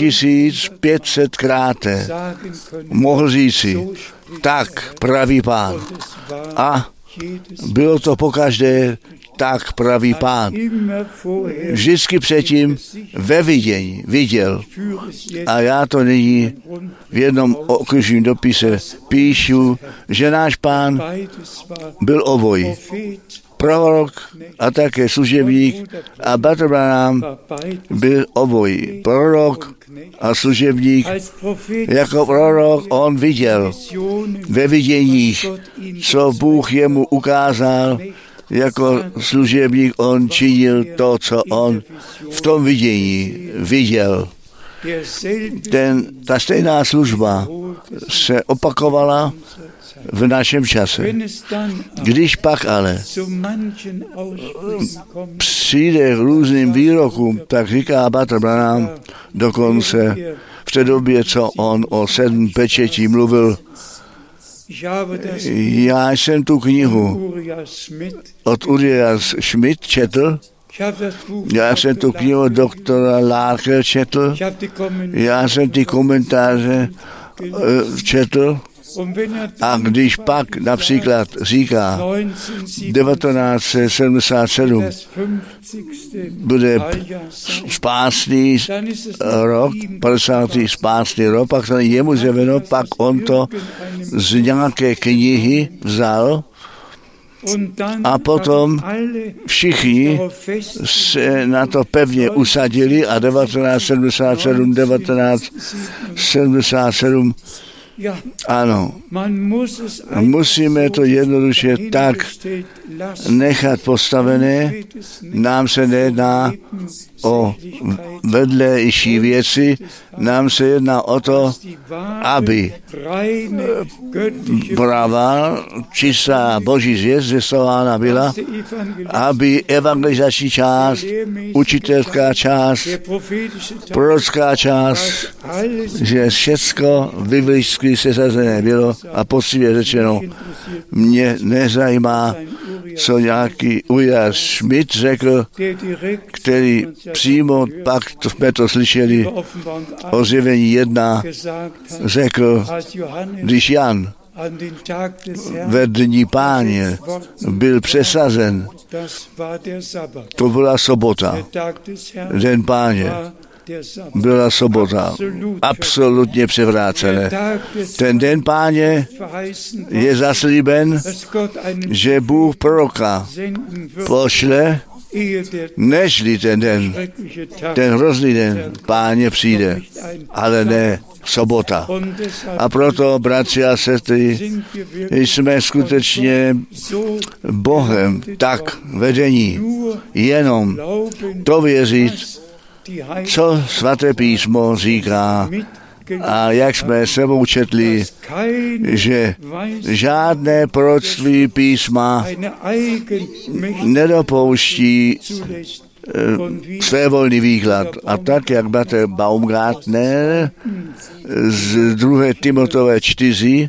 1500krát mohl říci, tak praví Pán. A bylo to pokaždé, tak praví Pán. Vždycky předtím ve vidění viděl. A já to nyní v jednom okružním dopise píšu, že náš Pán byl obojí. Prorok a také služebník a bratr Branham byl obojí. Prorok a služebník. Jako prorok on viděl ve viděních, co Bůh jemu ukázal. Jako služebník on činil to, co on v tom vidění viděl. Ta stejná služba se opakovala v našem čase. Když pak ale přijde k různým výrokům, tak říká bratr Branham dokonce v té době, co on o 7 pečetí mluvil, já jsem tu knihu od Uriah Schmidt četl, já jsem tu knihu od doktora Larkel četl, já jsem ty komentáře četl, a když pak například říká 1977 bude spásný rok, 50. spásný rok, pak to jemu zjeveno, pak on to z nějaké knihy vzal a potom všichni se na to pevně usadili a 1977 ano, musíme to jednoduše tak nechat postavené. Nám se nejedná o vedlejší věci, nám se jedná o to, aby pravá, čistá boží zvěst zvěstována byla, aby evangelizační část, učitelská část, prorocká část, že všecko biblicky sesazené bylo a poctivě řečeno, mě nezajímá, co nějaký Uriah Schmidt řekl, který přímo, pak jsme to slyšeli, o Zjevení 1 řekl, když Jan ve dní Páně byl přesazen, to byla sobota, den Páně. Byla sobota, absolutně převrácené. Ten den Páně je zaslíben, že Bůh proroka pošle nežli ten hrozný den Páně přijde, ale ne sobota. A proto, bratři a sestry, jsme skutečně Bohem tak vedení, jenom to věřit, co svaté písmo říká. A jak jsme sebou četli, že žádné proroctví písma nedopouští svévolný výklad. A tak, jak bratr Baumgartner z 2. Timotové 4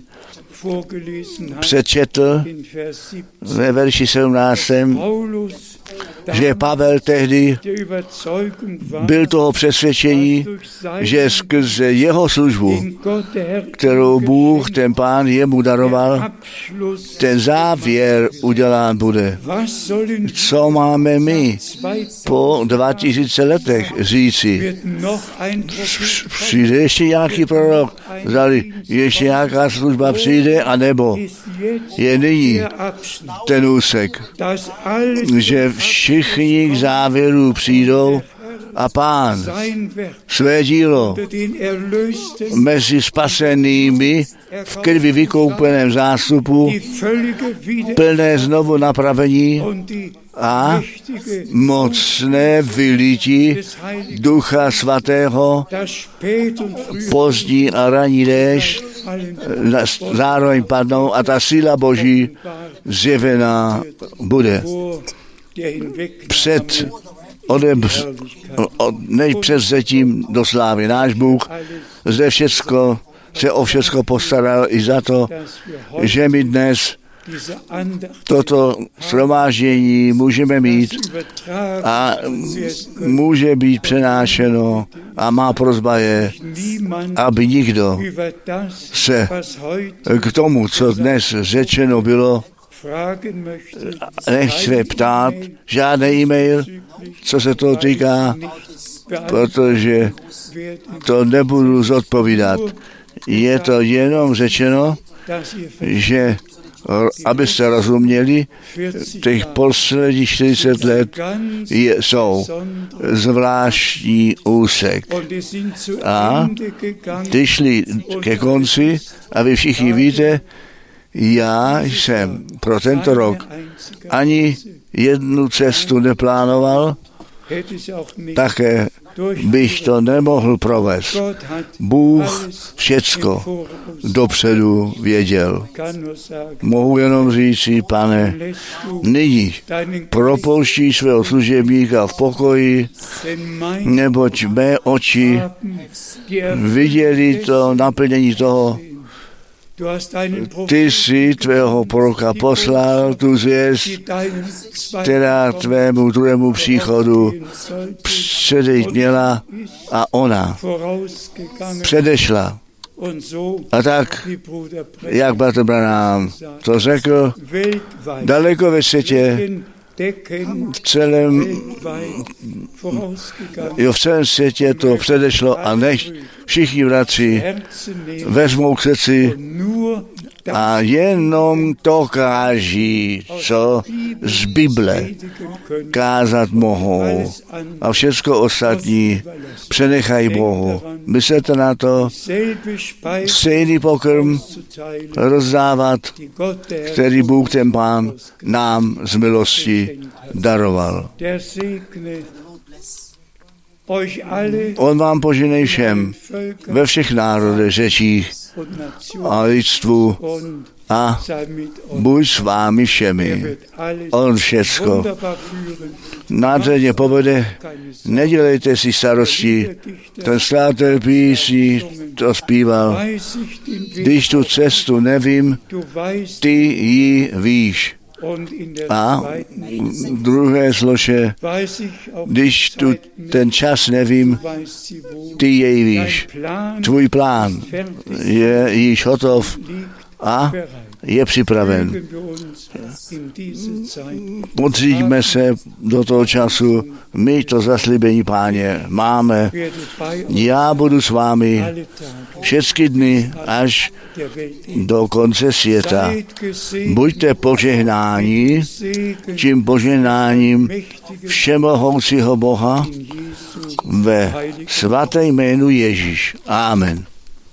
přečetl ve verši 17, že Pavel tehdy byl toho přesvědčení, že skrze jeho službu, kterou Bůh, ten Pán, jemu daroval, ten závěr udělán bude. Co máme my po 2000 letech říci? Přijde ještě nějaký prorok, zdali ještě nějaká služba přijde, anebo je nyní ten úsek, že všichni k závěru přijdou a Pán své dílo mezi spasenými v krvi vykoupeném zástupu, plné znovu napravení a mocné vylití Ducha Svatého, pozdní a ranní déšť zároveň padnou a ta síla Boží zjevená bude. Než před vzetím do slávy. Náš Bůh zde se o všecko postaral i za to, že my dnes toto shromáždění můžeme mít a může být přenášeno a má prosba je, aby nikdo se k tomu, co dnes řečeno bylo, nechce ptát, žádný e-mail, co se toho týká, protože to nebudu zodpovídat. Je to jenom řečeno, že abyste rozuměli, těch posledních 40 let jsou zvláštní úsek. A ty šli ke konci a vy všichni víte, já jsem pro tento rok ani jednu cestu neplánoval, také bych to nemohl provést. Bůh všecko dopředu věděl. Mohu jenom říci, Pane, nyní propouštíš svého služebníka v pokoji, neboť mé oči viděli to naplnění toho. Ty jsi tvého proroka poslal, tu zvěst, která tvému druhému příchodu předejít měla a ona předešla. A tak, jak bratr Branham to řekl, daleko ve světě, v celém světě to předešlo a než všichni bratři vezmou k srdci a jenom to káží, co z Bible kázat mohou a všecko ostatní přenechají Bohu. Myslete na to, stejný pokrm rozdávat, který Bůh ten Pán nám z milosti daroval. On vám poženej všem ve všech národech, řečích a lidstvu a buď s vámi všemi. On všecko nádherně povede, nedělejte si starosti. Ten slátel písní to zpíval. Když tu cestu nevím, ty ji víš. A v druhé slože, když tu ten čas nevím, ty jej víš. Tvůj plán je již hotov a je připraven. Podříďme se do toho času, my to zaslíbení, Páně, máme. Já budu s vámi všechny dny až do konce světa. Buďte požehnáni tím požehnáním všemohoucího Boha ve svaté jménu Ježíš. Amen.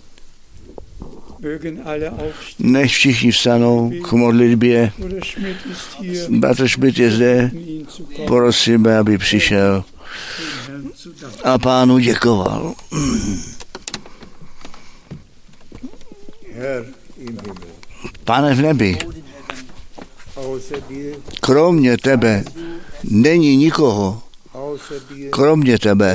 Nech všichni vstanou k modlitbě. Bratr Schmidt je zde. Prosíme, aby přišel a Pánu děkoval. Pane v nebi, kromě tebe není nikoho. Kromě tebe.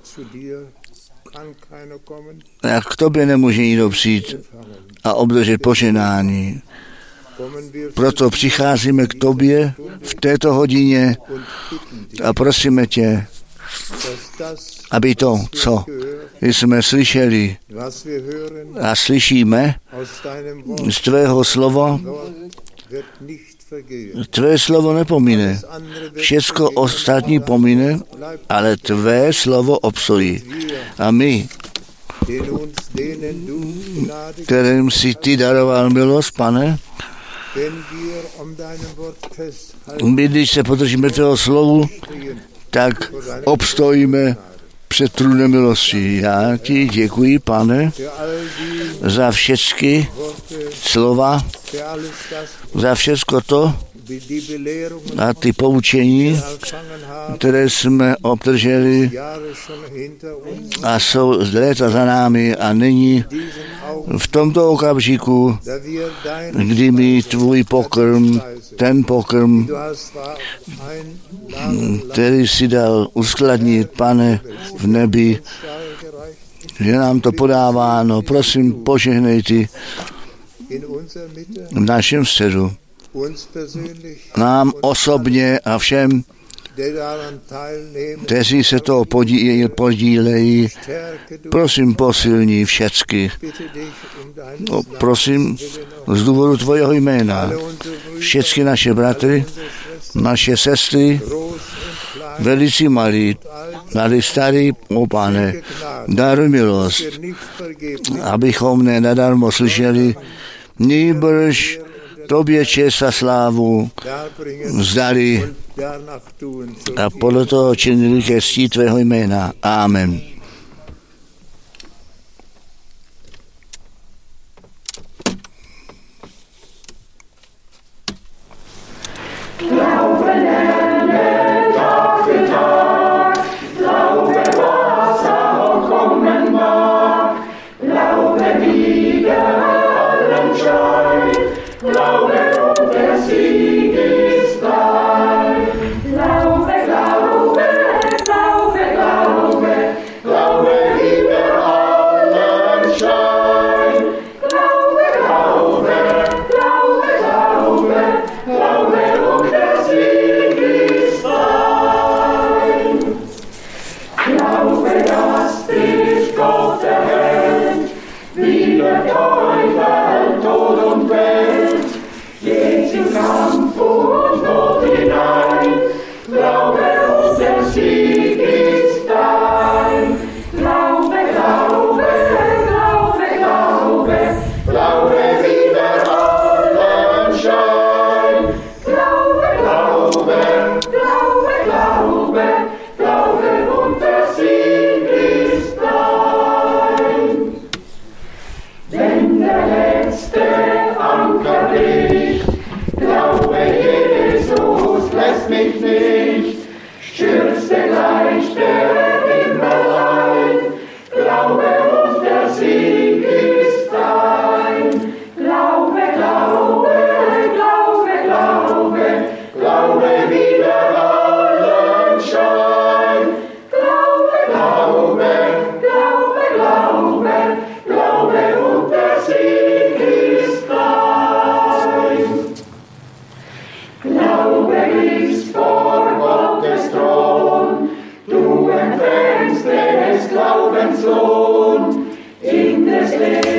A k tobě nemůže nikdo přijít a obdržet požehnání. Proto přicházíme k tobě v této hodině a prosíme tě, aby to, co jsme slyšeli a slyšíme z tvého slova, tvé slovo nepomine. Všecko ostatní pomine, ale tvé slovo obstojí. A my, kterým si ty daroval milost, Pane, my, když se podržíme tvého slovu, tak obstojíme před trůnem milosti. Já ti děkuji, Pane, za všechny slova, za všechno to a ty poučení, které jsme obdrželi a jsou léta za námi a nyní v tomto okamžiku, kdy mi tvůj pokrm, ten pokrm, který si dal uskladnit, Pane, v nebi, že nám to podáváno. Prosím, požehnej ty v našem středu. Nám osobně a všem, kteří se toho podílejí, prosím, posilní všecky. Prosím, z důvodu tvojeho jména, všechny naše bratry, naše sestry, velicí malí, starý, o Pane, daruj milost, abychom nenadarmo slyšeli, nýbrž tobě čest a slávu vzdali a podle toho činili ke cti tvého jména. Amen. Glaubenslohn in des Lebens.